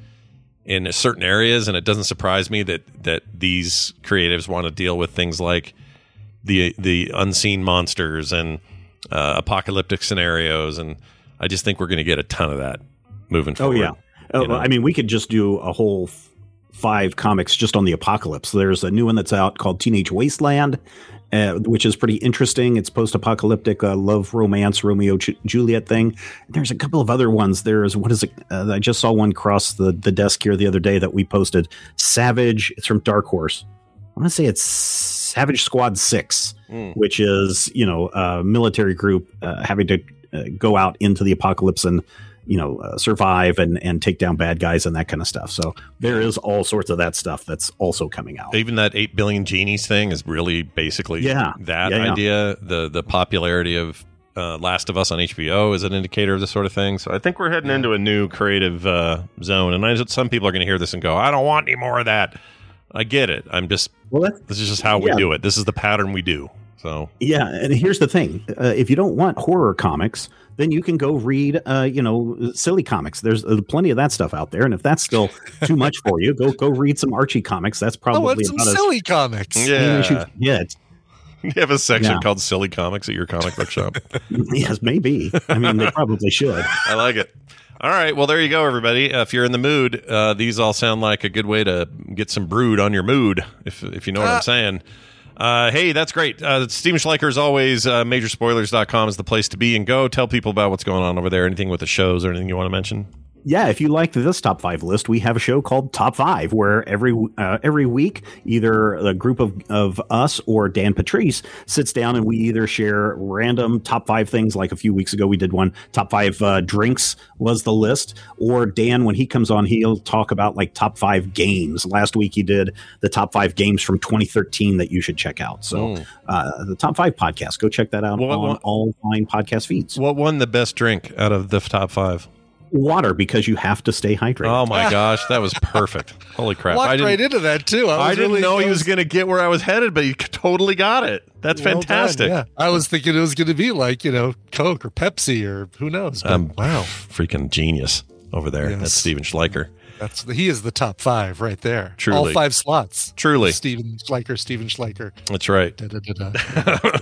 in certain areas, and it doesn't surprise me that that these creatives want to deal with things like the the unseen monsters and uh, apocalyptic scenarios, and I just think we're going to get a ton of that moving Oh forward. yeah. Oh, you know? I mean, we could just do a whole f- five comics just on the apocalypse. There's a new one that's out called Teenage Wasteland, uh, which is pretty interesting. It's post-apocalyptic uh, love romance Romeo Ju- Juliet thing. There's a couple of other ones. There's what is it? Uh, I just saw one cross the the desk here the other day that we posted. Savage. It's from Dark Horse. I want to say it's Savage Squad Six, Mm. which is, you know, a military group uh, having to uh, go out into the apocalypse and, you know, uh, survive and, and take down bad guys and that kind of stuff. So there is all sorts of that stuff that's also coming out. Even that eight billion genies thing is really basically Yeah. that Yeah, yeah. idea. The the popularity of uh, Last of Us on H B O is an indicator of this sort of thing. So I think we're heading into a new creative uh, zone. And I know some people are going to hear this and go, I don't want any more of that. I get it. I'm just, Well, that's, this is just how we yeah. do it. This is the pattern we do. So yeah. And here's the thing. Uh, if you don't want horror comics, then you can go read, uh, you know, silly comics. There's uh, plenty of that stuff out there. And if that's still too much for you, go go read some Archie comics. That's Oh, probably and some about silly comics. as yeah. as you can get. You have a section Yeah. called Silly Comics at your comic book shop. Yes, maybe. I mean, they probably should. I like it. All right. Well, there you go, everybody. Uh, if you're in the mood, uh, these all sound like a good way to get some brood on your mood, if if you know what Ah. I'm saying. Uh, hey, that's great. Uh, Steven Schleicher, as always, uh, major spoilers dot com is the place to be, and go tell people about what's going on over there. Anything with the shows or anything you want to mention? Yeah, if you liked this top five list, we have a show called Top Five, where every uh, every week, either a group of, of us or Dan Patrice sits down and we either share random top five things. Like a few weeks ago, we did one top five uh, drinks was the list. Or Dan, when he comes on, he'll talk about like top five games. Last week, he did the top five games from twenty thirteen that you should check out. So Mm. uh, the Top Five podcast, go check that out Well, on well- all fine podcast feeds. What won the best drink out of the top five? Water, because you have to stay hydrated. Oh my gosh, that was perfect! Holy crap! Walked I didn't, right into that too. I, was I didn't really, know I he was going to get where I was headed, but he totally got it. That's well done, fantastic. yeah. I was thinking it was going to be like, you know, Coke or Pepsi or who knows. But Um, wow, freaking genius over there. Yes. That's Steven Schleicher. that's he is the top five right there. Truly. All five slots. Truly. Steven Schleicher, Steven Schleicher. That's right. Da, da, da, da.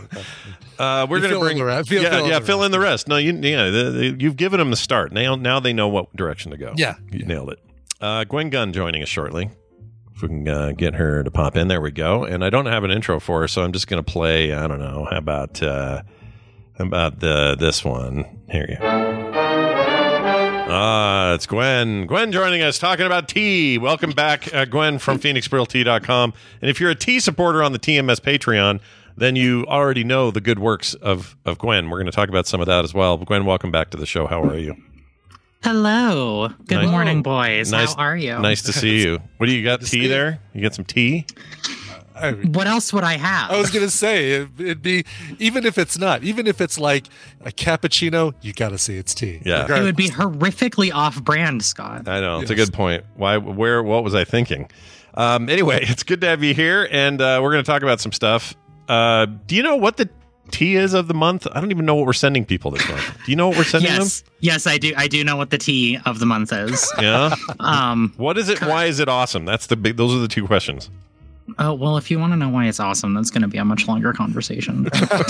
Uh, we're You going to fill bring in the rest. Fill- yeah, fill in yeah, the fill rest. in the rest. No, you, yeah, the, the, you've given them the start. Now, now they know what direction to go. Yeah. you nailed it. Uh, Gwen Gunn joining us shortly. If we can uh, get her to pop in, there we go. And I don't have an intro for her, so I'm just going to play. I don't know. How about uh, how about the this one? Here you. Ah, it's Gwen. Gwen joining us, talking about tea. Welcome back, uh, Gwen from Phoenix Brill Tea dot com. And if you're a tea supporter on the T M S Patreon, then you already know the good works of, of Gwen. We're going to talk about some of that as well. Gwen, welcome back to the show. How are you? Hello. Good Nice. morning, boys. Nice- How are you? Nice to see you. What do you got? Good to see Tea you. there? You got some tea? I, What else would I have? I was gonna say it, it'd be even if it's not, even if it's like a cappuccino, you gotta say it's tea. Yeah. It would be horrifically off-brand, Scott. I know. It's a Yes. good point. Why? Where? What was I thinking? Um, anyway, it's good to have you here, and uh, we're going to talk about some stuff. Uh, do you know what the tea is of the month? I don't even know what we're sending people this month. Do you know what we're sending Yes, yes, I do. I do know what the tea of the month is. them? Yeah. Um. What is it? Why is it awesome? That's the big. Those are the two questions. Oh well, if you want to know why it's awesome, that's going to be a much longer conversation.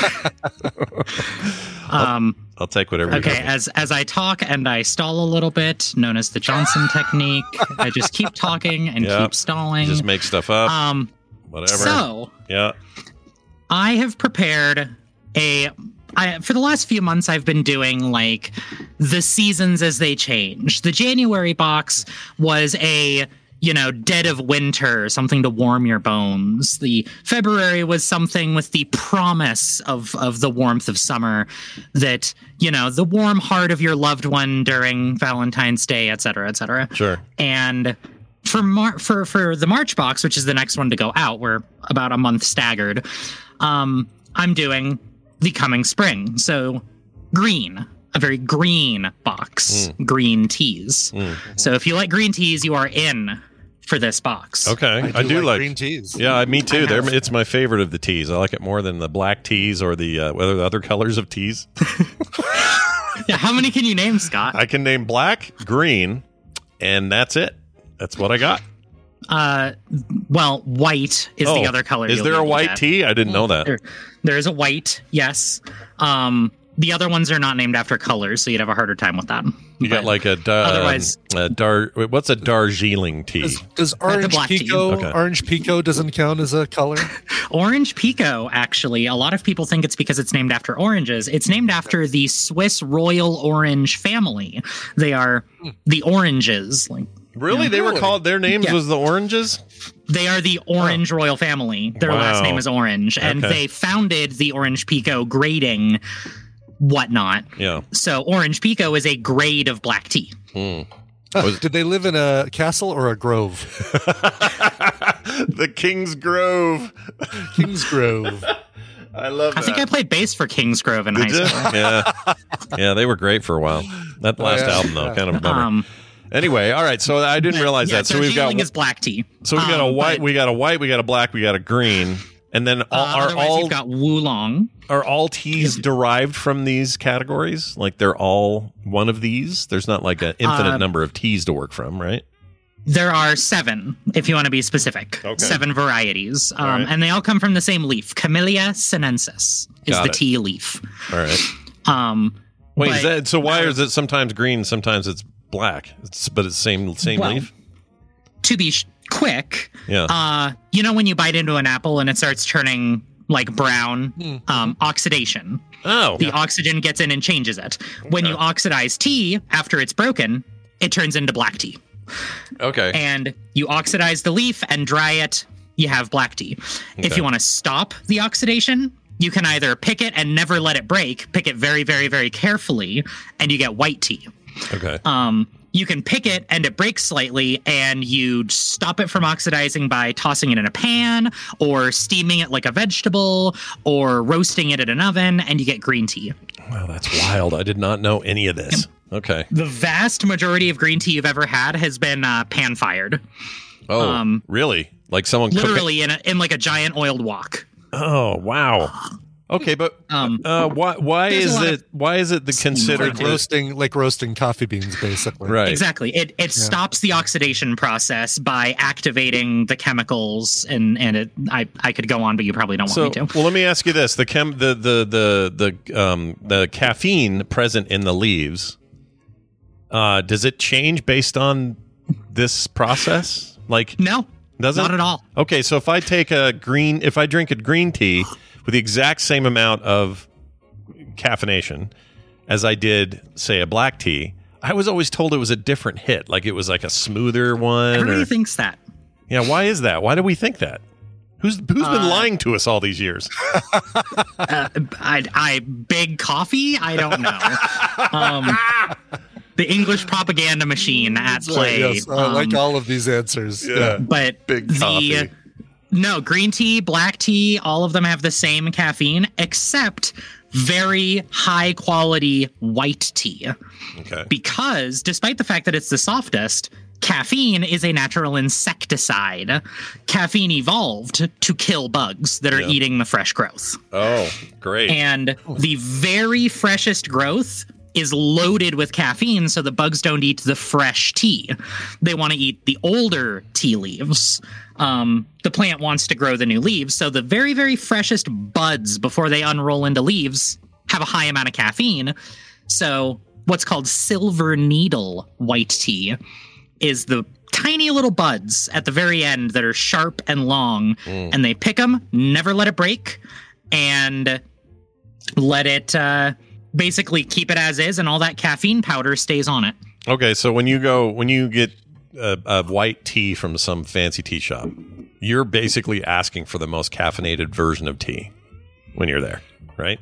um. I'll take whatever. you Okay, got. as as I talk and I stall a little bit, known as the Johnson technique, I just keep talking and Yeah. keep stalling. Just make stuff up. um. whatever. So yeah. I have prepared a. I, for the last few months, I've been doing like the seasons as they change. The January box was a, you know, dead of winter, something to warm your bones. The February was something with the promise of, of the warmth of summer, that, you know, the warm heart of your loved one during Valentine's Day, et cetera, et cetera. Sure. And for Mar- for for the March box, which is the next one to go out, we're about a month staggered. Um, I'm doing the coming spring, so green, a very green box, Mm. green teas. Mm. So if you like green teas, you are in for this box. Okay. I do, like green teas. Yeah, me too. I They're, have- it's my favorite of the teas. I like it more than the black teas or the uh, whether the other colors of teas. Yeah, how many can you name, Scott? I can name black, green, and that's it. That's what I got. Uh, well, white is the Oh, other color. Is you'll there be a able to white get. tea? I didn't know that. There, there is a white, yes. Um, the other ones are not named after colors, so you'd have a harder time with that. You got But like a, da- otherwise- a dar. wait, What's a Darjeeling tea? Does, does orange black tea. pico Okay. orange pico doesn't count as a color? Orange Pico, actually, a lot of people think it's because it's named after oranges. It's named after the Swiss Royal Orange family. They are the oranges. Like Really? They were Really? called. Their names Yeah. was the oranges. they are the Orange Royal family. Their last Wow. name is Orange, and Okay. they founded the Orange Pico grading whatnot. Yeah. So Orange Pico is a grade of black tea. Mm. Uh, did they live in a castle or a grove? The King's Grove. King's Grove. I love I think I played bass for Kingsgrove in high Did you? school. Yeah. Yeah, they were great for a while. That last yeah. album, though, kind of a bummer. Um, Anyway, all right. So I didn't realize yeah, that. So we've got Darjeeling is black tea. so we got a Um, white, but, we got a white, we got a black, we got a green, and then all, uh, are otherwise all you've got Wulong. are all teas derived from these categories? Like they're all one of these? There's not like an infinite Uh, number of teas to work from, right? There are seven, if you want to be specific. Okay. Seven varieties. Um, right. And they all come from the same leaf. Camellia sinensis is Got the it. tea leaf. All right. Um, Wait, but- is that, so why is it sometimes green, sometimes it's black, it's, but it's same same Well, leaf? to be sh- quick, Yeah. uh, you know when you bite into an apple and it starts turning like brown, um, oxidation. Oh, The oxygen gets in and changes it. When you oxidize tea after it's broken, it turns into black tea. okay. And you oxidize the leaf and dry it, you have black tea. If Okay. you want to stop the oxidation, you can either pick it and never let it break, pick it very, very, very carefully, and you get white tea. Okay. Um, you can pick it and it breaks slightly, and you stop it from oxidizing by tossing it in a pan or steaming it like a vegetable or roasting it in an oven, and you get green tea. Wow, that's wild. I did not know any of this. Okay. The vast majority of green tea you've ever had has been uh, pan fired, Oh, Um, really? Like someone cooking? literally in a, in like a giant oiled wok. Oh, wow. Okay, but Um, uh, why why there's a is lot it of why is it the considered Like roasting, like roasting coffee beans, basically. right? Exactly. It it stops the oxidation process by activating the chemicals, and and it. I I could go on, but you probably don't So, want me to. well, let me ask you this: the chem, the the the the um the caffeine present in the leaves, uh, does it change based on this process? Like, No, does it? not at all. Okay, so if I take a green, if I drink a green tea with the exact same amount of caffeination as I did, say, a black tea, I was always told it was a different hit. Like it was like a smoother one. Everybody Or, thinks that. yeah, why is that? Why do we think that? Who's who's been Uh, lying to us all these years? Uh, I I big coffee. I don't know. um, the English propaganda machine at play. Right, yes, I Um, like all of these answers. Yeah. but Big the coffee. no green tea, black tea, all of them have the same caffeine, except very high quality white tea. Okay. Because despite the fact that it's the softest, caffeine is a natural insecticide. Caffeine evolved to kill bugs that are Yeah. eating the fresh growth. Oh, great. And the very freshest growth is loaded with caffeine, so the bugs don't eat the fresh tea. They want to eat the older tea leaves. Um, the plant wants to grow the new leaves, so the very, very freshest buds before they unroll into leaves have a high amount of caffeine. So what's called silver needle white tea is the tiny little buds at the very end that are sharp and long, Mm. and they pick them, never let it break, and let it uh, basically keep it as is, and all that caffeine powder stays on it. Okay, so when you go when you get a, a white tea from some fancy tea shop, you're basically asking for the most caffeinated version of tea when you're there, right?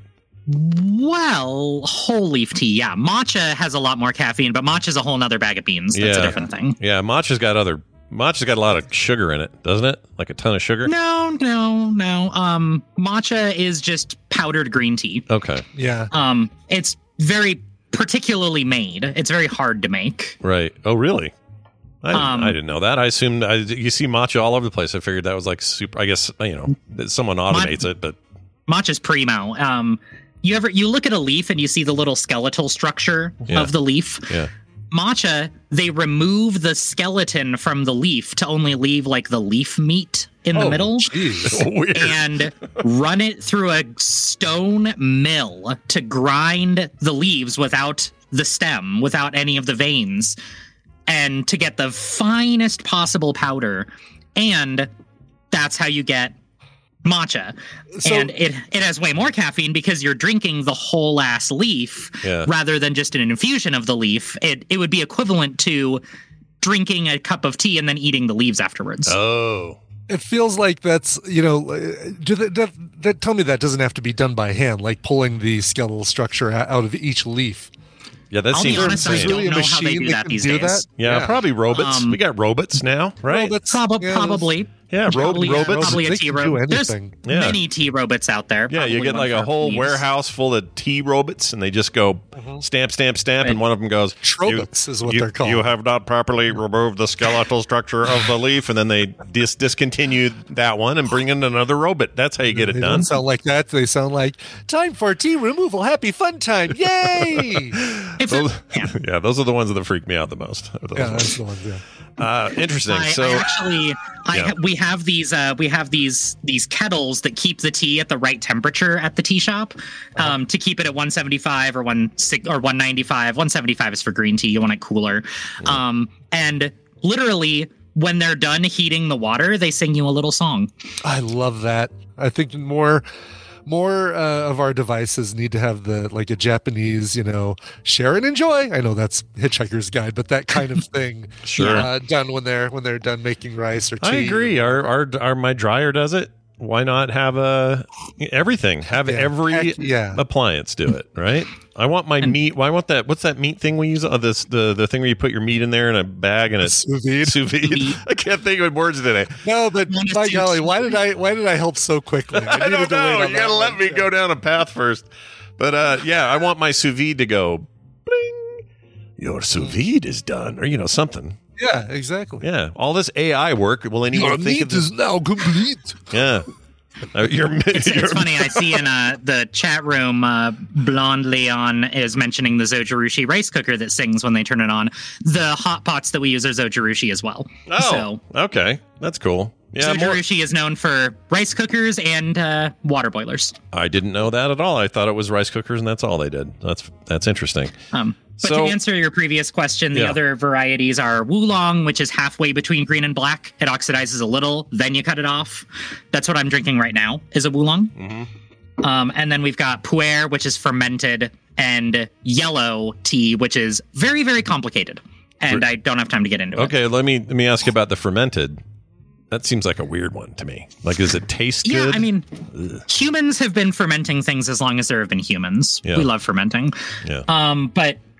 Well, whole leaf tea, yeah. Matcha has a lot more caffeine, but matcha's a whole nother bag of beans. That's Yeah. a different thing. Yeah, matcha's got other matcha's got a lot of sugar in it, doesn't it? Like a ton of sugar. No, no, no. Um, matcha is just powdered green tea. Okay. Yeah. Um, it's very particularly made. It's very hard to make. Right. Oh, really? I didn't, Um, I didn't know that. I assumed I, you see matcha all over the place. I figured that was like super. I guess you know that someone automates it, but Matcha's primo. Um, you ever you look at a leaf and you see the little skeletal structure Yeah. of the leaf? yeah. Matcha, they remove the skeleton from the leaf to only leave like the leaf meat in the Oh, middle. jeez. Weird. And run it through a stone mill to grind the leaves without the stem, without any of the veins, and to get the finest possible powder. And that's how you get matcha. So- and it it has way more caffeine because you're drinking the whole ass leaf Yeah. rather than just an infusion of the leaf. It it would be equivalent to drinking a cup of tea and then eating the leaves afterwards. Oh. It feels like that's, you know, uh, do that, that, that tell me that doesn't have to be done by hand, like pulling the skeletal structure o- out of each leaf. Yeah, that I'll be seems honest, I insane. don't really a know how they machine do that that can these do days. that? Yeah, Yeah. probably robots. Um, we got robots now, right? Robots, Prob- yeah, probably. yeah, ro- Probably, robots. probably a They tea can do robot. There's anything. Yeah. many tea robots out there. Yeah, you Probably get one like a for whole leaves. warehouse full of tea robots, and they just go stamp, stamp, stamp, and one of them goes, Trobots "You- is what you- they're called." You have not properly removed the skeletal structure of the leaf," and then they dis- discontinue that one and bring in another robot. That's how you get it They done. don't sound like that. They sound like time for tea removal. Happy fun time. Yay! If Those- it- yeah, those are the ones that freak me out the most. Those yeah, ones. that's the ones. Yeah. Uh, interesting. I, so, I actually, I Yeah. ha- we have these, uh, we have these these kettles that keep the tea at the right temperature at the tea shop, um, to keep it at one seventy-five or one six or one ninety-five. one seventy-five is for green tea. You want it cooler, um, and literally when they're done heating the water, they sing you a little song. I love that. I think more more uh, of our devices need to have the like a Japanese, you know, share and enjoy. I know that's Hitchhiker's Guide, but that kind of thing Sure. uh, done when they're when they're done making rice or tea. I agree. Our, our our my dryer does it. Why not have a everything? Have Yeah. every Heck, yeah. appliance do it, right? I want my meat. Why want that? What's that meat thing we use? Oh, this the the thing where you put your meat in there in a bag and it's Sous vide. sous vide. I can't think of words today. No, but Wanna by see golly, sous why did I why did I help so quickly? I needed don't to wait know. on You that gotta let one. me go down a path first. But uh, yeah, I want my sous vide to go. Bling. Your sous vide is done, or you know something. Yeah, exactly. Yeah, all this A I work. Will anyone Your think meat of this? is now complete. Yeah, uh, your It's, it's funny. I see in uh, the chat room, uh, Blonde Leon is mentioning the Zojirushi rice cooker that sings when they turn it on. The hot pots that we use are Zojirushi as well. Oh, So okay, that's cool. Yeah, more, Zojirushi is known for rice cookers and uh, water boilers. I didn't know that at all. I thought it was rice cookers, and that's all they did. That's that's interesting. Um, but So- to answer your previous question, the Yeah. other varieties are Wulong, which is halfway between green and black. It oxidizes a little, then you cut it off. That's what I'm drinking right now, is a Wulong. Mm-hmm. Um, and then we've got Pu'er, which is fermented, and yellow tea, which is very, very complicated. And I don't have time to get into it. Okay, let me let me ask you about the fermented. That seems like a weird one to me. Like, does it taste Yeah, good? I mean, humans have been fermenting things as long as there have been humans. Yeah. We love fermenting. yeah. Um, but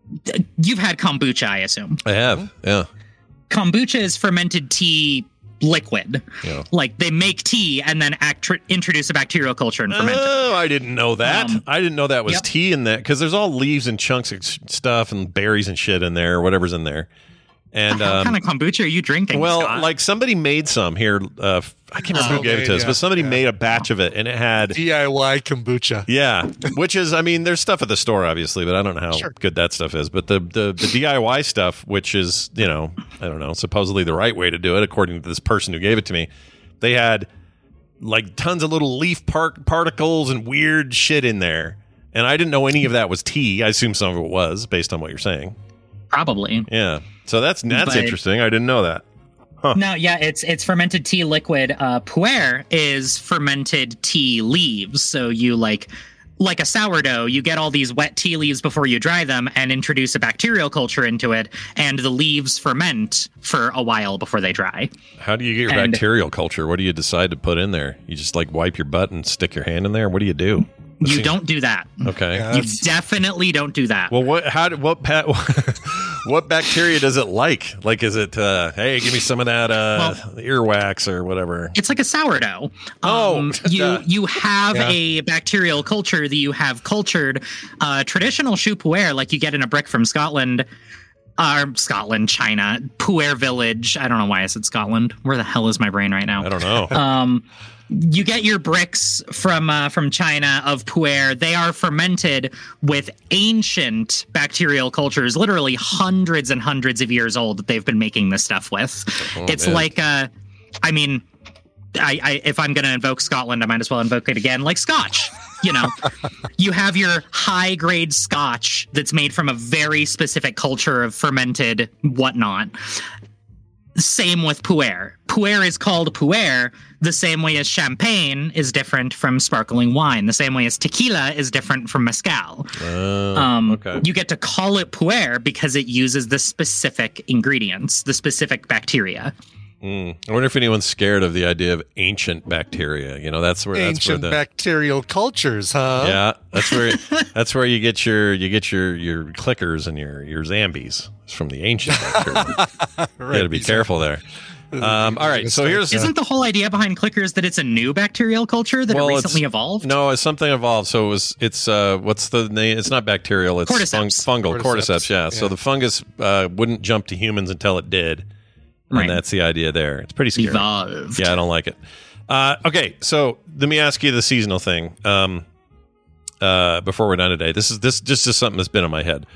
You've had kombucha, I assume. I have, yeah. Kombucha is fermented tea liquid. Yeah. Like they make tea and then act- introduce a bacterial culture and ferment it. Oh, I didn't know that. Um, I didn't know that was yep. tea in that, because there's all leaves and chunks of stuff and berries and shit in there, whatever's in there. And How um, kind of kombucha are you drinking, well, Scott? like somebody made some here. Uh, I can't remember Oh, who gave it to okay, us, yeah, but somebody yeah. made a batch of it, and it had D I Y kombucha. yeah, which is, I mean, there's stuff at the store, obviously, but I don't know how Sure. good that stuff is. But the, the the D I Y stuff, which is, you know, I don't know, supposedly the right way to do it, according to this person who gave it to me, they had like tons of little leaf par- particles and weird shit in there, and I didn't know any of that was tea. I assume some of it was, based on what you're saying. Probably. Yeah, so that's that's But- interesting. I didn't know that. Huh. No, yeah, it's it's fermented tea liquid. Uh, pu'er is fermented tea leaves. So you like like a sourdough, you get all these wet tea leaves before you dry them and introduce a bacterial culture into it, and the leaves ferment for a while before they dry. How do you get your And- bacterial culture? What do you decide to put in there? You just like wipe your butt and stick your hand in there? What do you do? You don't do that. Okay. Yeah. You definitely don't do that. Well, what? How? do- What? Pat, what bacteria does it like? Like, is it? Uh, hey, give me some of that uh, earwax or whatever. It's like a sourdough. Oh, Um, you duh. you have Yeah. a bacterial culture that you have cultured. Uh, traditional choux pu'er, like you get in a brick from Scotland, or Scotland, China, Pu'er Village. I don't know why I said Scotland. Where the hell is my brain right now? I don't know. Um, you get your bricks from uh, from China of pu'er. They are fermented with ancient bacterial cultures, literally hundreds and hundreds of years old that they've been making this stuff with. Oh, it's man. like, uh, I mean, I, I if I'm going to invoke Scotland, I might as well invoke it again, like Scotch. You know, you have your high grade Scotch that's made from a very specific culture of fermented whatnot. Same with pu'er. Pu'er is called pu'er the same way as champagne is different from sparkling wine, the same way as tequila is different from mezcal. Oh, Um, okay. You get to call it pu'er because it uses the specific ingredients, the specific bacteria. Mm. I wonder if anyone's scared of the idea of ancient bacteria. You know, that's where that's where Ancient the bacterial cultures, huh? yeah, that's where that's where you get your you get your your clickers and your your zombies. It's from the ancient bacteria. You got to be careful there. Um, all right, so here's Isn't the whole idea behind clickers that it's a new bacterial culture that Well, it it's- recently evolved? No, it's something evolved. So it was. It's uh, what's the name? It's not bacterial. It's Cordyceps. fung- fungal. Cordyceps, Cordyceps. Yeah. So yeah. the fungus uh, wouldn't jump to humans until it did, and Right. that's the idea there. It's pretty scary. Evolved. Yeah, I don't like it. Uh, okay, so let me ask you the seasonal thing. Um, uh, before we're done today, this is this just is something that's been in my head.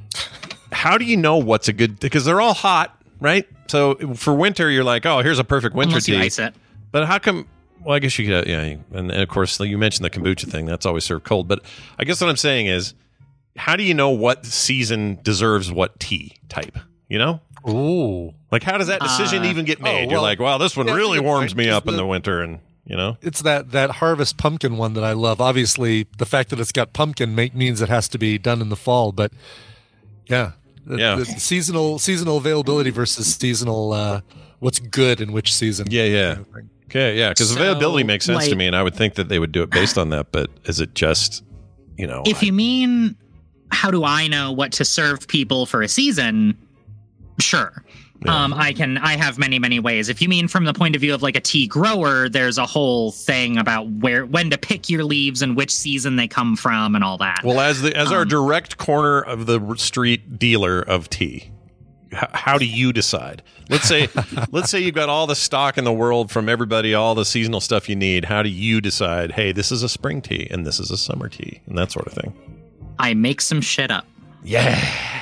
How do you know what's a good? Because they're all hot, right? So for winter, you're like, oh, here's a perfect winter Unless tea. you ice it. But how come? Well, I guess you could, yeah. And, and of course, you mentioned the kombucha thing. That's always served cold. But I guess what I'm saying is, how do you know what season deserves what tea type? You know, Ooh. like how does that decision Uh, even get oh, made? You're well, like, wow, this one yeah, really that's a good warms point. me Is up in the- the winter, and you know, It's that that harvest pumpkin one that I love. Obviously, the fact that it's got pumpkin make, means it has to be done in the fall. But yeah, the, Yeah. the seasonal seasonal availability versus seasonal uh, what's good in which season. yeah, yeah. kind of thing. Okay, yeah, because So, availability makes sense to like- me, and I would think that they would do it based on that. But is it just, you know, If you mean, how do I know what to serve people for a season? Sure. Yeah. Um, I can, I have many, many ways. If you mean from the point of view of like a tea grower, there's a whole thing about where, when to pick your leaves and which season they come from and all that. well, as the as our Um, direct corner of the street dealer of tea, h- how do you decide? Let's say, let's say you've got all the stock in the world from everybody, all the seasonal stuff you need. How do you decide? Hey, this is a spring tea and this is a summer tea and that sort of thing. I make some shit up. Yeah.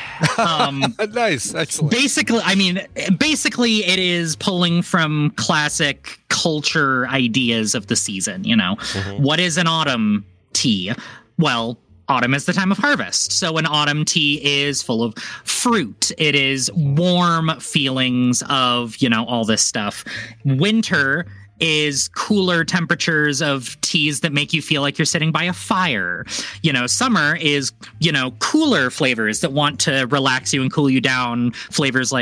Um, Nice, excellent. basically, I mean, basically it is pulling from classic culture ideas of the season, you know. What is an autumn tea? Well, autumn is the time of harvest. So an autumn tea is full of fruit. It is warm feelings of, you know, all this stuff. Winter is cooler temperatures of teas that make you feel like you're sitting by a fire. You know, summer is, you know, cooler flavors that want to relax you and cool you down. Flavors like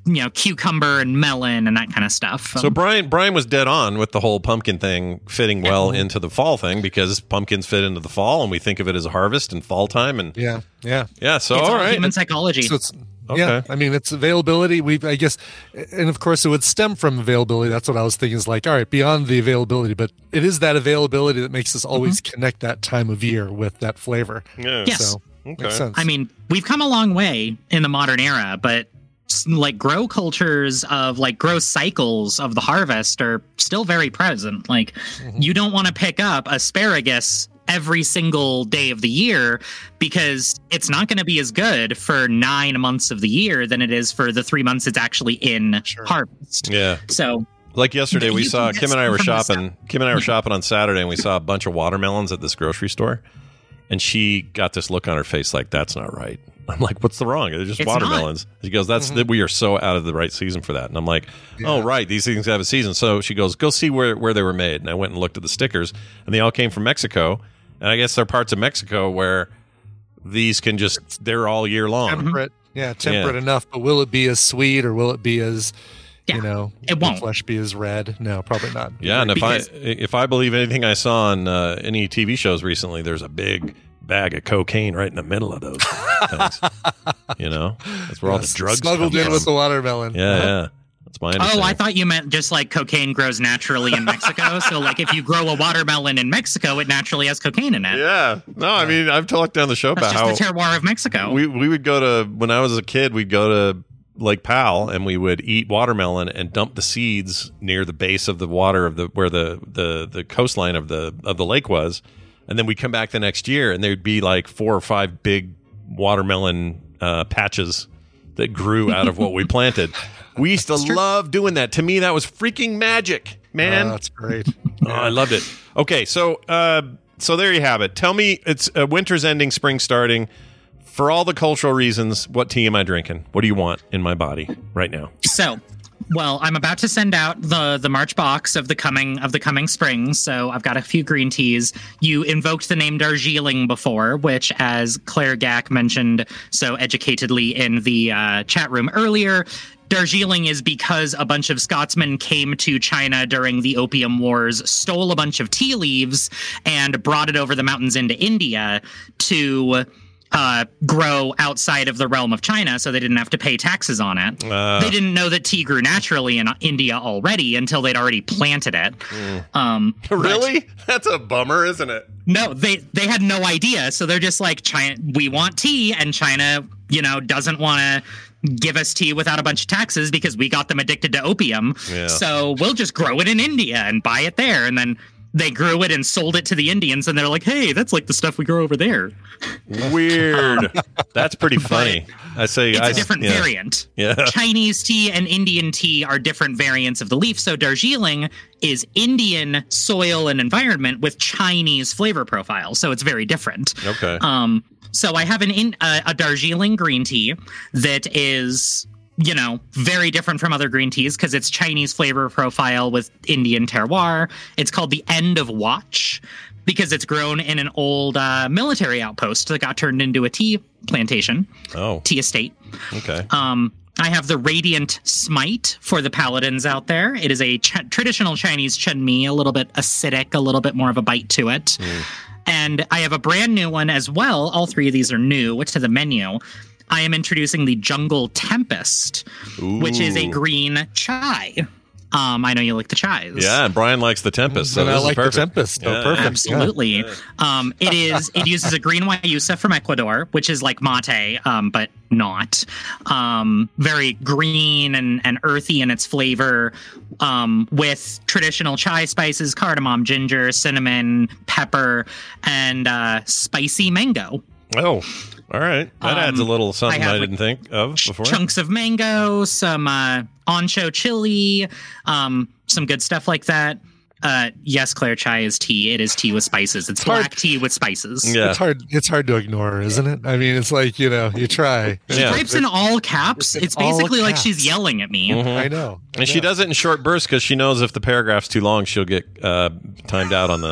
you know, cucumber and melon and that kind of stuff. So Brian Brian was dead on with the whole pumpkin thing fitting well into the fall thing, because pumpkins fit into the fall and we think of it as a harvest and fall time. And yeah, yeah, yeah. So it's all all right, human psychology. So it's, Okay. Yeah, I mean, it's availability. We, I guess, and of course, it would stem from availability. That's what I was thinking. Is like, all right, beyond the availability, but it is that availability that makes us always mm-hmm. connect that time of year with that flavor. Yeah. Yes. So, okay. Makes sense. I mean, we've come a long way in the modern era, but like grow cultures of like grow cycles of the harvest are still very present. Like, mm-hmm. you don't want to pick up asparagus every single day of the year, because it's not going to be as good for nine months of the year than it is for the three months it's actually in sure. harvest. Yeah. So like yesterday we saw Kim and I were shopping Kim and I were Mm-hmm. shopping on Saturday, and we saw a bunch of watermelons at this grocery store, and she got this look on her face like, that's not right. I'm like, what's the wrong? They're just It's watermelons. She goes, that's Mm-hmm. that we are so out of the right season for that. And I'm like, Yeah. oh, right. These things have a season. So she goes, go see where, where they were made. And I went and looked at the stickers, and they all came from Mexico. And I guess there are parts of Mexico where these can just, they're all year long. temperate, yeah, temperate Yeah. enough. But will it be as sweet, or will it be as, Yeah, you know, it won't. the flesh be as red? No, probably not. Yeah, and if Because- I if I believe anything I saw on uh, any T V shows recently, there's a big bag of cocaine right in the middle of those things. You know, that's where all the Yes, drugs smuggled come in from. with the watermelon. Yeah, yeah, that's my understanding. Oh, I thought you meant just like cocaine grows naturally in Mexico. So like if you grow a watermelon in Mexico, it naturally has cocaine in it. Yeah, no, I mean I've talked down the show That's about just how the terroir of Mexico. we we would go to, when I was a kid, we'd go to Lake Powell, and we would eat watermelon and dump the seeds near the base of the water of the where the the the coastline of the of the lake was, and then we'd come back the next year, and there'd be like four or five big watermelon uh, patches that grew out of what we planted. We used to love doing that. To me, that was freaking magic, man. Oh, that's great. Oh, I loved it. Okay, so uh, so there you have it. Tell me, it's uh, winter's ending, spring starting. For all the cultural reasons, what tea am I drinking? What do you want in my body right now? So, well, I'm about to send out the the March box of the coming of the coming spring. So I've got a few green teas. You invoked the name Darjeeling before, which, as Claire Gack mentioned so educatedly in the uh, chat room earlier, Darjeeling is because a bunch of Scotsmen came to China during the Opium Wars, stole a bunch of tea leaves, and brought it over the mountains into India to Uh, grow outside of the realm of China, so they didn't have to pay taxes on it. Uh. They didn't know that tea grew naturally in India already until they'd already planted it. Mm. Um, Really? That's a bummer, isn't it? no, they they had no idea, so they're just like, China, we want tea, and China, you know, doesn't want to give us tea without a bunch of taxes because we got them addicted to opium. Yeah. So we'll just grow it in India and buy it there, and then they grew it and sold it to the Indians, and they're like, hey, that's like the stuff we grow over there. Weird. That's pretty funny. I say It's I, a different yeah. variant. Yeah. Chinese tea and Indian tea are different variants of the leaf. So Darjeeling is Indian soil and environment with Chinese flavor profile. So it's very different. Okay. Um, so I have an in, uh, a Darjeeling green tea that is, you know, very different from other green teas because it's Chinese flavor profile with Indian terroir. It's called the End of Watch because it's grown in an old uh, military outpost that got turned into a tea plantation, Oh, tea estate. okay. Um, I have the Radiant Smite for the paladins out there. It is a ch- traditional Chinese chunmi, a little bit acidic, a little bit more of a bite to it. Mm. And I have a brand new one as well. All three of these are new to the menu. I am introducing the Jungle Tempest, which is a Ooh. green chai. Um, I know you like the chais. Yeah, and Brian likes the Tempest. So And I this is like the perfect. Tempest. Oh, Yeah. perfect. Absolutely. Yeah. Um, it is. It uses a green Guayusa from Ecuador, which is like mate, um, but not. Um, very green and, and earthy in its flavor, um, with traditional chai spices, cardamom, ginger, cinnamon, pepper, and uh, spicy mango. Oh, all right. That Um, adds a little something I I, have, didn't think of before. Chunks of mango, some uh, ancho chili, um, some good stuff like that. Uh, yes, Claire, chai is tea. It is tea with spices. It's hard. black tea with spices. Yeah. It's hard. It's hard to ignore, isn't it? I mean, it's like, you know, you try. She Yeah. types in all caps. It's in It's basically all like caps. she's yelling at me. Mhm. I know. I And she know. does it in short bursts because she knows if the paragraph's too long, she'll get uh, timed out on the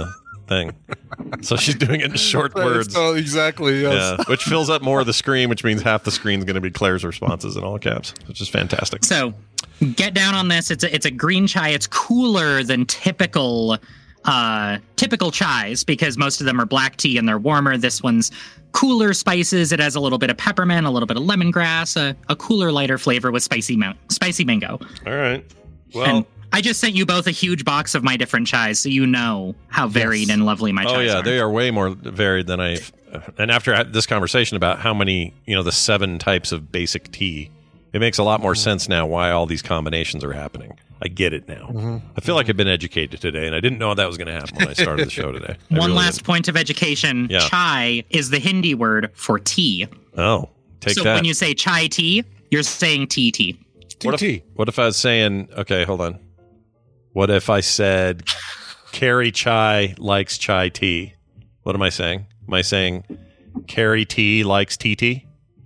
thing. So she's doing it in short Right, words. so exactly. Yes. Yeah, which fills up more of the screen, which means half the screen is going to be Claire's responses in all caps, which is fantastic. So get down on this. It's a, it's a green chai. It's cooler than typical uh, typical chais because most of them are black tea and they're warmer. This one's cooler spices. It has a little bit of peppermint, a little bit of lemongrass, a, a cooler, lighter flavor with spicy ma- spicy mango. All right. Well, and I just sent you both a huge box of my different chais, so you know how varied Yes. and lovely my chais oh yeah, are. they are way more varied than I. And after this conversation about how many, you know, the seven types of basic tea, it makes a lot more sense now why all these combinations are happening. I get it now. Mm-hmm. I feel like I've been educated today, and I didn't know that was going to happen when I started the show today. I One really last didn't. point of education. Yeah. Chai is the Hindi word for tea. Oh, take so that. when you say chai tea, you're saying tea tea. What if, what if I was saying, okay, hold on. What if I said, Carrie Chai likes chai tea? What am I saying? Am I saying Carrie T likes tea tea?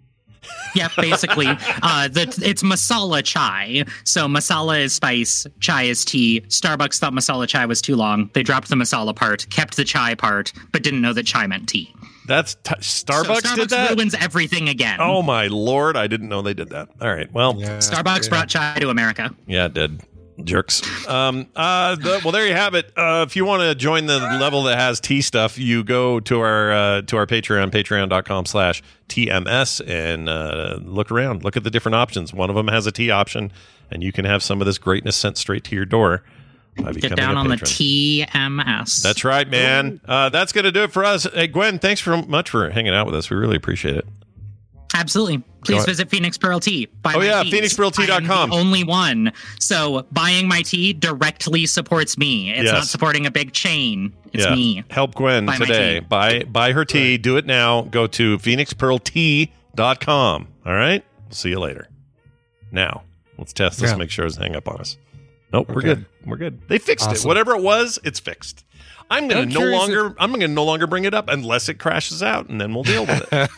Yeah, basically. uh, the, it's masala chai. So masala is spice, chai is tea. Starbucks thought masala chai was too long. They dropped the masala part, kept the chai part, but didn't know that chai meant tea. That's t- Starbucks, So Starbucks did that? ruins everything again. Oh my lord, I didn't know they did that. All right, well, yeah, Starbucks brought chai to America. it did. Jerks. Um, uh, the, well, there you have it. Uh, if you want to join the level that has tea stuff, you go to our uh, to our Patreon, patreon.com slash TMS, and uh, look around. Look at the different options. One of them has a tea option, and you can have some of this greatness sent straight to your door by Get becoming down a on the patron. T M S. That's right, man. Uh, that's going to do it for us. Hey, Gwen, thanks for much for hanging out with us. We really appreciate it. Absolutely. Go Please ahead. visit Phoenix Pearl Tea. Buy Oh, my yeah, teas. phoenix pearl tea dot com. I am the only one. So buying my tea directly supports me. It's Yes. not supporting a big chain. It's Yeah. me. Help Gwen Buy my today. tea. Buy buy her tea. Do it now. Go to phoenix pearl tea dot com. All right? We'll see you later. Now, let's test this Yeah. and make sure it doesn't hang up on us. Nope, we're Okay. good. We're good. They fixed it. Awesome. Whatever it was, it's fixed. I'm going I'm to no curious longer I'm going to no longer bring it up unless it crashes out, and then we'll deal with it.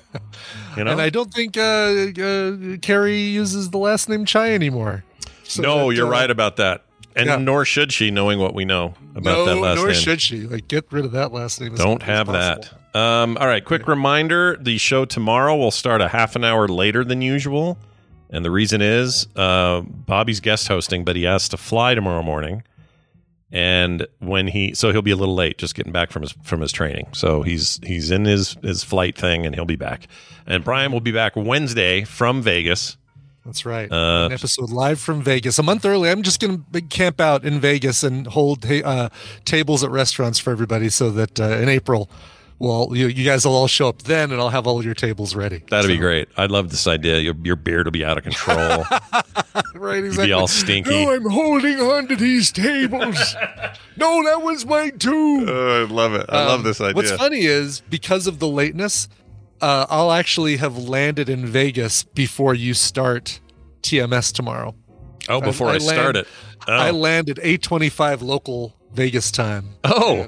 You know? And I don't think uh, uh, Carrie uses the last name Chai anymore. So no, that, you're uh, right about that. And yeah. nor should she, knowing what we know about no, that last nor name. should she. Like, get rid of that last name. as Don't quickly as have possible. that. Um, all right, quick reminder. The show tomorrow will start a half an hour later than usual. And the reason is uh, Bobby's guest hosting, but he has to fly tomorrow morning. And when he, so he'll be a little late, just getting back from his from his training. So he's he's in his his flight thing, and he'll be back. And Brian will be back Wednesday from Vegas. That's right. Uh, An episode live from Vegas. A month early, I'm just going to camp out in Vegas and hold uh, tables at restaurants for everybody so that uh, in April, well, you, you guys will all show up then and I'll have all your tables ready. That'd be So- great. I'd love this idea. Your, your beard will be out of control. Right, You'd exactly. be all stinky. No, I'm holding on to these tables. No, that was mine too. Oh, I love it. I love Um, this idea. What's funny is because of the lateness, uh, I'll actually have landed in Vegas before you start T M S tomorrow. Oh, before I, start it. Oh. I landed eight twenty-five local Vegas time. Oh.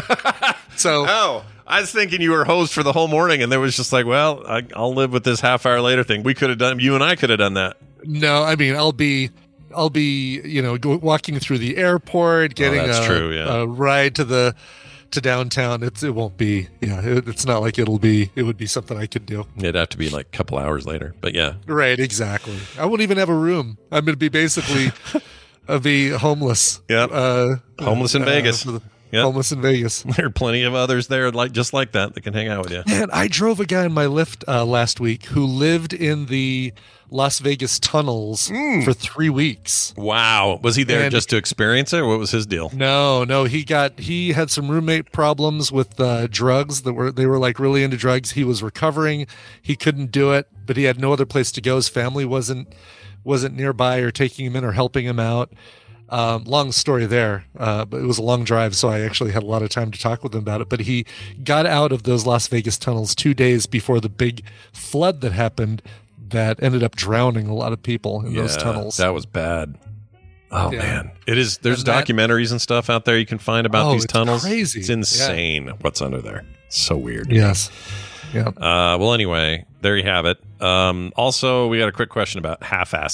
So Oh, I was thinking you were hosed for the whole morning, and there was just like, well, I, I'll live with this half hour later thing. We could have done, you and I could have done that. no, I mean I'll be I'll be you know go, walking through the airport, getting Oh, that's a, true, yeah. a ride to the to downtown. It's it won't be yeah. It, it's not like it'll be. It would be something I could do. It'd have to be like a couple hours later, but yeah. Right, exactly. I won't even have a room. I'm going to be basically I'll be homeless. Yep. Uh, Homeless in uh, Vegas. for the- Yep. Homeless in Vegas. There are plenty of others there like just like that that can hang out with you. Man, I drove a guy in my Lyft uh, last week who lived in the Las Vegas tunnels for three weeks. Wow. Was he there And- just to experience it, or what was his deal? No, no, he got he had some roommate problems with uh, drugs that were they were like really into drugs. He was recovering, he couldn't do it, but he had no other place to go. His family wasn't wasn't nearby or taking him in or helping him out. Um, long story there, uh, but it was a long drive, so I actually had a lot of time to talk with him about it. But he got out of those Las Vegas tunnels two days before the big flood that happened that ended up drowning a lot of people in those Yeah, tunnels. That was bad. Oh Yeah. man, it is. There's And that- documentaries and stuff out there you can find about Oh, these it's tunnels. crazy. It's insane what's under there. So weird. Yes. Yeah. Uh, well, anyway, there you have it. Um, also, we got a quick question about half asses.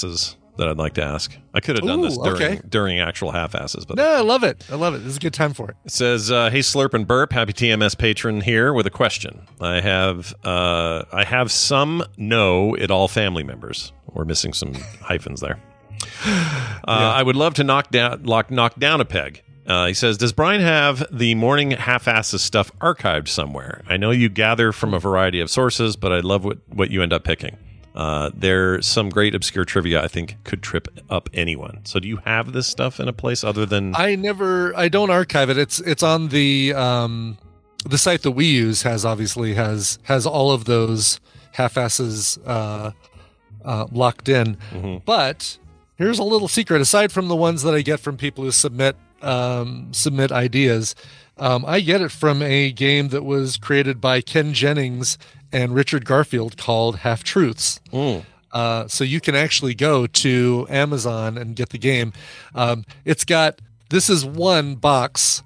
that I'd like to ask. I could have done Ooh, this during okay. during actual half-asses, but No, I love it. I love it. This is a good time for it. it says, uh, "Hey Slurp and Burp, happy T M S patron here with a question. I have uh, I have some know it all family members. We're missing some hyphens there. Uh, I would love to knock down lock, knock down a peg." Uh, he says, "Does Brian have the morning half-asses stuff archived somewhere? I know you gather from a variety of sources, but I love what, what you end up picking. Uh, there's some great obscure trivia I think could trip up anyone. So do you have this stuff in a place other than... I never, I don't archive it. It's it's on the um, the site that we use has obviously has has all of those half-asses uh, uh, locked in. Mm-hmm. But here's a little secret. Aside from the ones that I get from people who submit um, submit ideas, um, I get it from a game that was created by Ken Jennings and Richard Garfield called Half Truths. Mm. Uh, so you can actually go to Amazon and get the game. Um, it's got, this is one box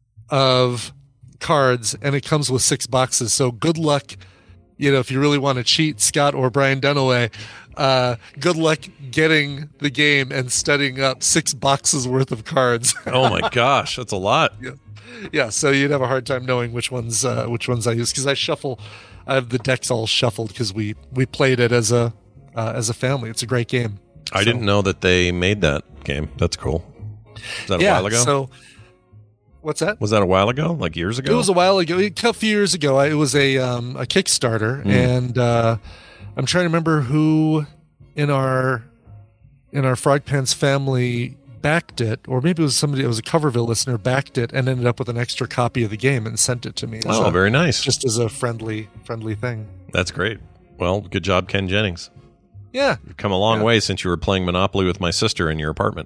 of cards and it comes with six boxes. So good luck, you know, if you really want to cheat, Scott or Brian Dunaway, uh, good luck getting the game and studying up six boxes worth of cards. Oh my gosh, that's a lot. Yeah. Yeah, so you'd have a hard time knowing which ones uh, which ones I use because I shuffle. I have the decks all shuffled because we we played it as a uh, as a family. It's a great game. I So- didn't know that they made that game. That's cool. Is that a yeah, while ago? So what's that? Was that a while ago? Like years ago? It was a while ago. A couple years ago. It was a um, a Kickstarter, Mm. and uh, I'm trying to remember who in our in our Frog Pants family backed it, or maybe it was somebody. It was a Coverville listener backed it and ended up with an extra copy of the game and sent it to me. Oh, So, very nice. Just as a friendly friendly thing. That's great. Well, good job, Ken Jennings. Yeah. You've come a long Yeah. way since you were playing Monopoly with my sister in your apartment.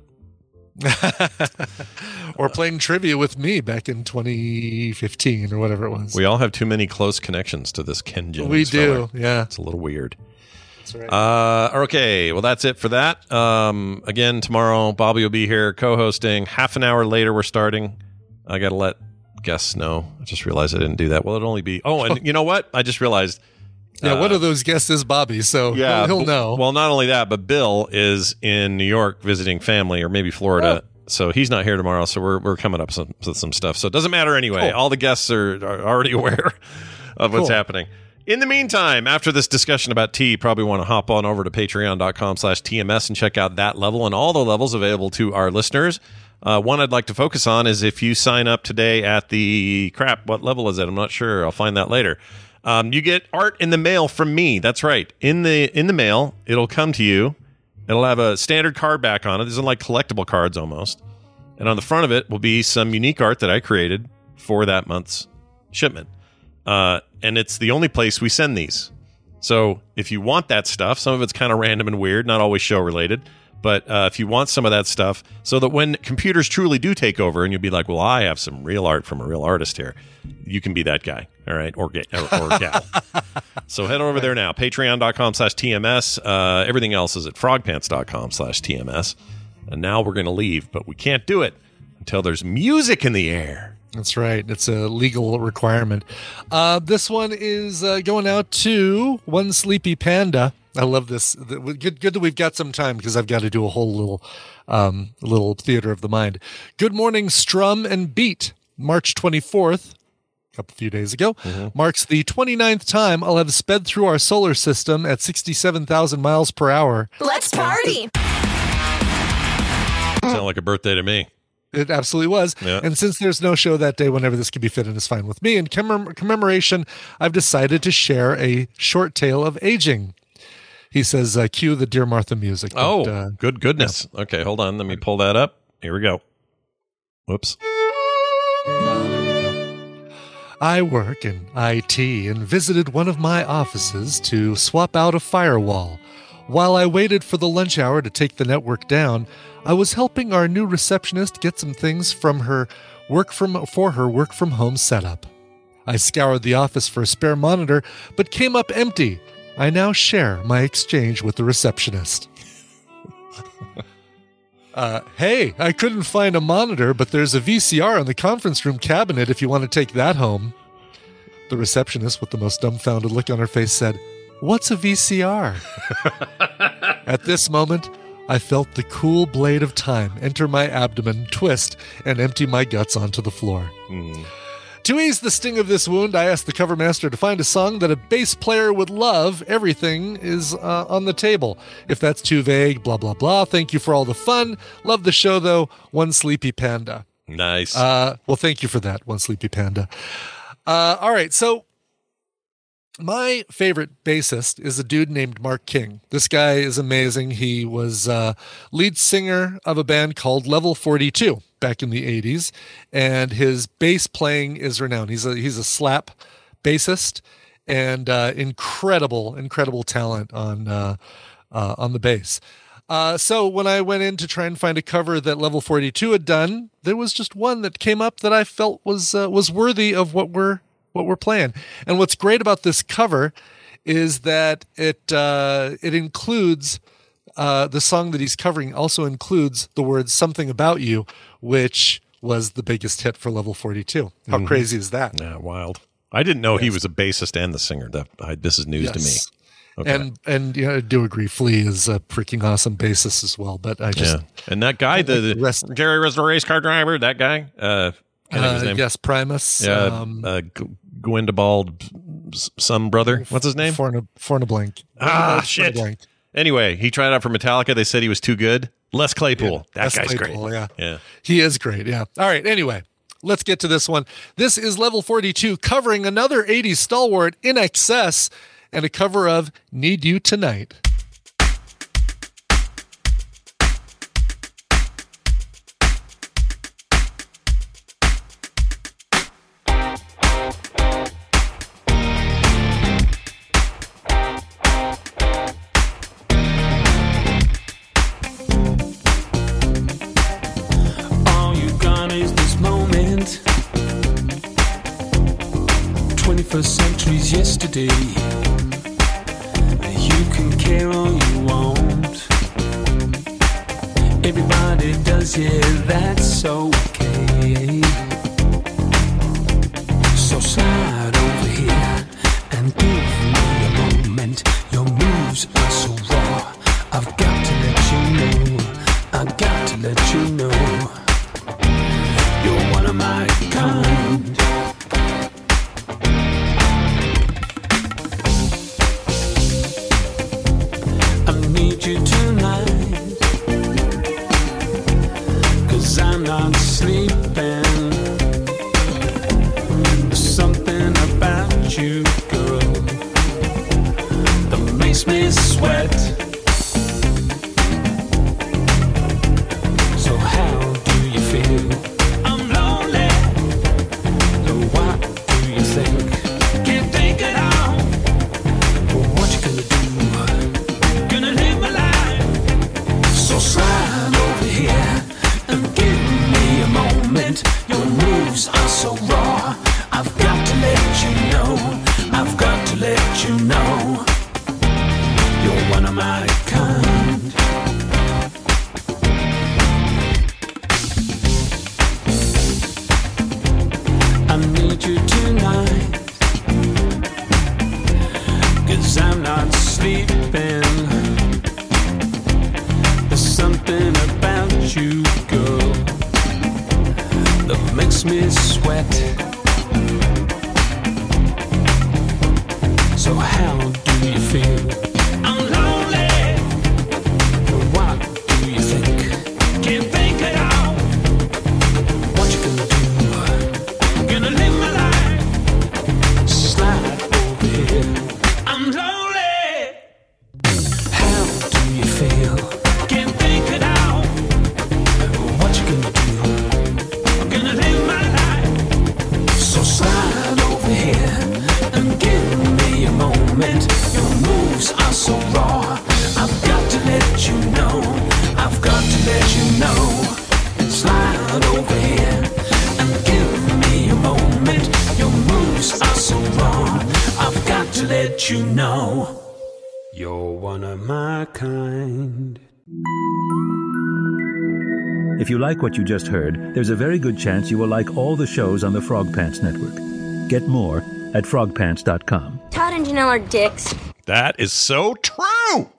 Or playing trivia with me back in twenty fifteen or whatever it was. We all have too many close connections to this Ken Jennings. We do, fella. yeah. It's a little weird. That's right. Uh, okay, well, that's it for that. Um, again, tomorrow, Bobby will be here co-hosting. Half an hour later, we're starting. I got to let guests know. I just realized I didn't do that. Well, it'll only be... Oh, and you know what? I just realized... Yeah, uh, one of those guests is Bobby, so yeah, he'll, he'll b- know. Well, not only that, but Bill is in New York visiting family, or maybe Florida. So he's not here tomorrow. So we're we're coming up with some, with some stuff. So it doesn't matter anyway. Cool. All the guests are, are already aware of what's Cool. happening. In the meantime, after this discussion about tea, you probably want to hop on over to patreon.com slash TMS and check out that level and all the levels available to our listeners. Uh, one I'd like to focus on is if you sign up today at the crap, what level is it? I'm not sure. I'll find that later. Um, you get art in the mail from me. That's right. In the in the mail, it'll come to you. It'll have a standard card back on it. These are like collectible cards almost. And on the front of it will be some unique art that I created for that month's shipment. Uh, and it's the only place we send these. So if you want that stuff, some of it's kind of random and weird, not always show related. But uh, if you want some of that stuff, so that when computers truly do take over and you'll be like, well, I have some real art from a real artist here, you can be that guy, all right, or, ga- or, or gal. So head over there now, patreon.com slash TMS. Uh, everything else is at frogpants.com slash TMS. And now we're going to leave, but we can't do it until there's music in the air. That's right. It's a legal requirement. Uh, this one is uh, going out to One Sleepy Panda. I love this. The- Good, good that we've got some time because I've got to do a whole little, um, little theater of the mind. Good morning, Strum and Beat. March twenty-fourth, a couple few days ago, marks the twenty-ninth time I'll have sped through our solar system at sixty-seven thousand miles per hour. Let's party! Sound like a birthday to me. It absolutely was. Yeah. And since there's no show that day, whenever this can be fit in is fine with me. In commem- commemoration, I've decided to share a short tale of aging. He says, uh, cue the Dear Martha music. But, Oh, uh, good goodness. Okay, hold on. Let me pull that up. Here we go. Whoops. I work in I T and visited one of my offices to swap out a firewall. While I waited for the lunch hour to take the network down, I was helping our new receptionist get some things from her work from for her work from home setup. I scoured the office for a spare monitor, but came up empty. I now share my exchange with the receptionist. Uh, hey, I couldn't find a monitor, but there's a V C R in the conference room cabinet if you want to take that home. The receptionist, with the most dumbfounded look on her face, said, "What's a V C R?" At this moment, I felt the cool blade of time enter my abdomen, twist, and empty my guts onto the floor. Mm. To ease the sting of this wound, I asked the cover master to find a song that a bass player would love. Everything is uh, on the table. If that's too vague, blah, blah, blah. Thank you for all the fun. Love the show, though. One Sleepy Panda. Nice. Uh, well, thank you for that, One Sleepy Panda. Uh, all right, so my favorite bassist is a dude named Mark King. This guy is amazing. He was uh, lead singer of a band called Level forty-two back in the eighties, and his bass playing is renowned. He's a he's a slap bassist and uh, incredible, incredible talent on uh, uh, on the bass. Uh, so when I went in to try and find a cover that Level forty-two had done, there was just one that came up that I felt was uh, was worthy of what we're what we're playing. And what's great about this cover is that it uh, it includes uh, the song that he's covering also includes the words "Something About You," which was the biggest hit for Level forty-two. How Mhm. crazy is that? Yeah, wild. I didn't know he was a bassist and the singer. That I, this is news Yes. to me. Okay. And and you know, I do agree, Flea is a freaking awesome bassist as well. But I just yeah. And that guy, the, the rest- Jerry was the race car driver. That guy, uh, can't think of his uh, name. yes, Primus. Yeah, um, uh, G- Gwendabald, some brother. What's his name? Forna, Fornablank. Ah, Fornablank. shit. Anyway, he tried out for Metallica. They said he was too good. Les Claypool. Yeah, that Les guy's Claypool, great. Yeah. Yeah. He is great. Yeah. All right. Anyway, let's get to this one. This is Level forty-two covering another eighties stalwart, In Excess, and a cover of Need You Tonight. All you got is this moment. twenty-first century's yesterday. You can care all you want. Everybody does, yeah, that's okay. So slide over here and give me a moment. Your moves are so raw. I've got to let you know. I've got to let you know. You're one of my kind. I need you tonight, 'cause I'm not sleeping. There's something about you, girl, that makes me sweat. So how do you feel? I'm lonely. So what do you think? Can't think it out. What you gonna do? Gonna live my life. So slide over here and give me a moment. Your moves are so raw. I've got to let you know. I've got to let you know. You're one of my kind. I need you tonight, 'cause I'm not sleeping. There's something about you, girl, that makes me sweat. So how do you feel? I'm lonely. What do you think? Can't think it out. What you gonna do? Gonna live my life. Slide over here. I'm lonely. How do you feel? Can't think it out. What you gonna do? Gonna live my life. So slide over here and give me a moment. Your moves are so raw. I've got to let you know. I've got to let you know. Slide over here and give me a moment. Your moves are so raw. I've got to let you know. You're one of my kind. If you like what you just heard, there's a very good chance you will like all the shows on the Frog Pants Network. Get more at frog pants dot com. Todd and Janelle are dicks. That is so true.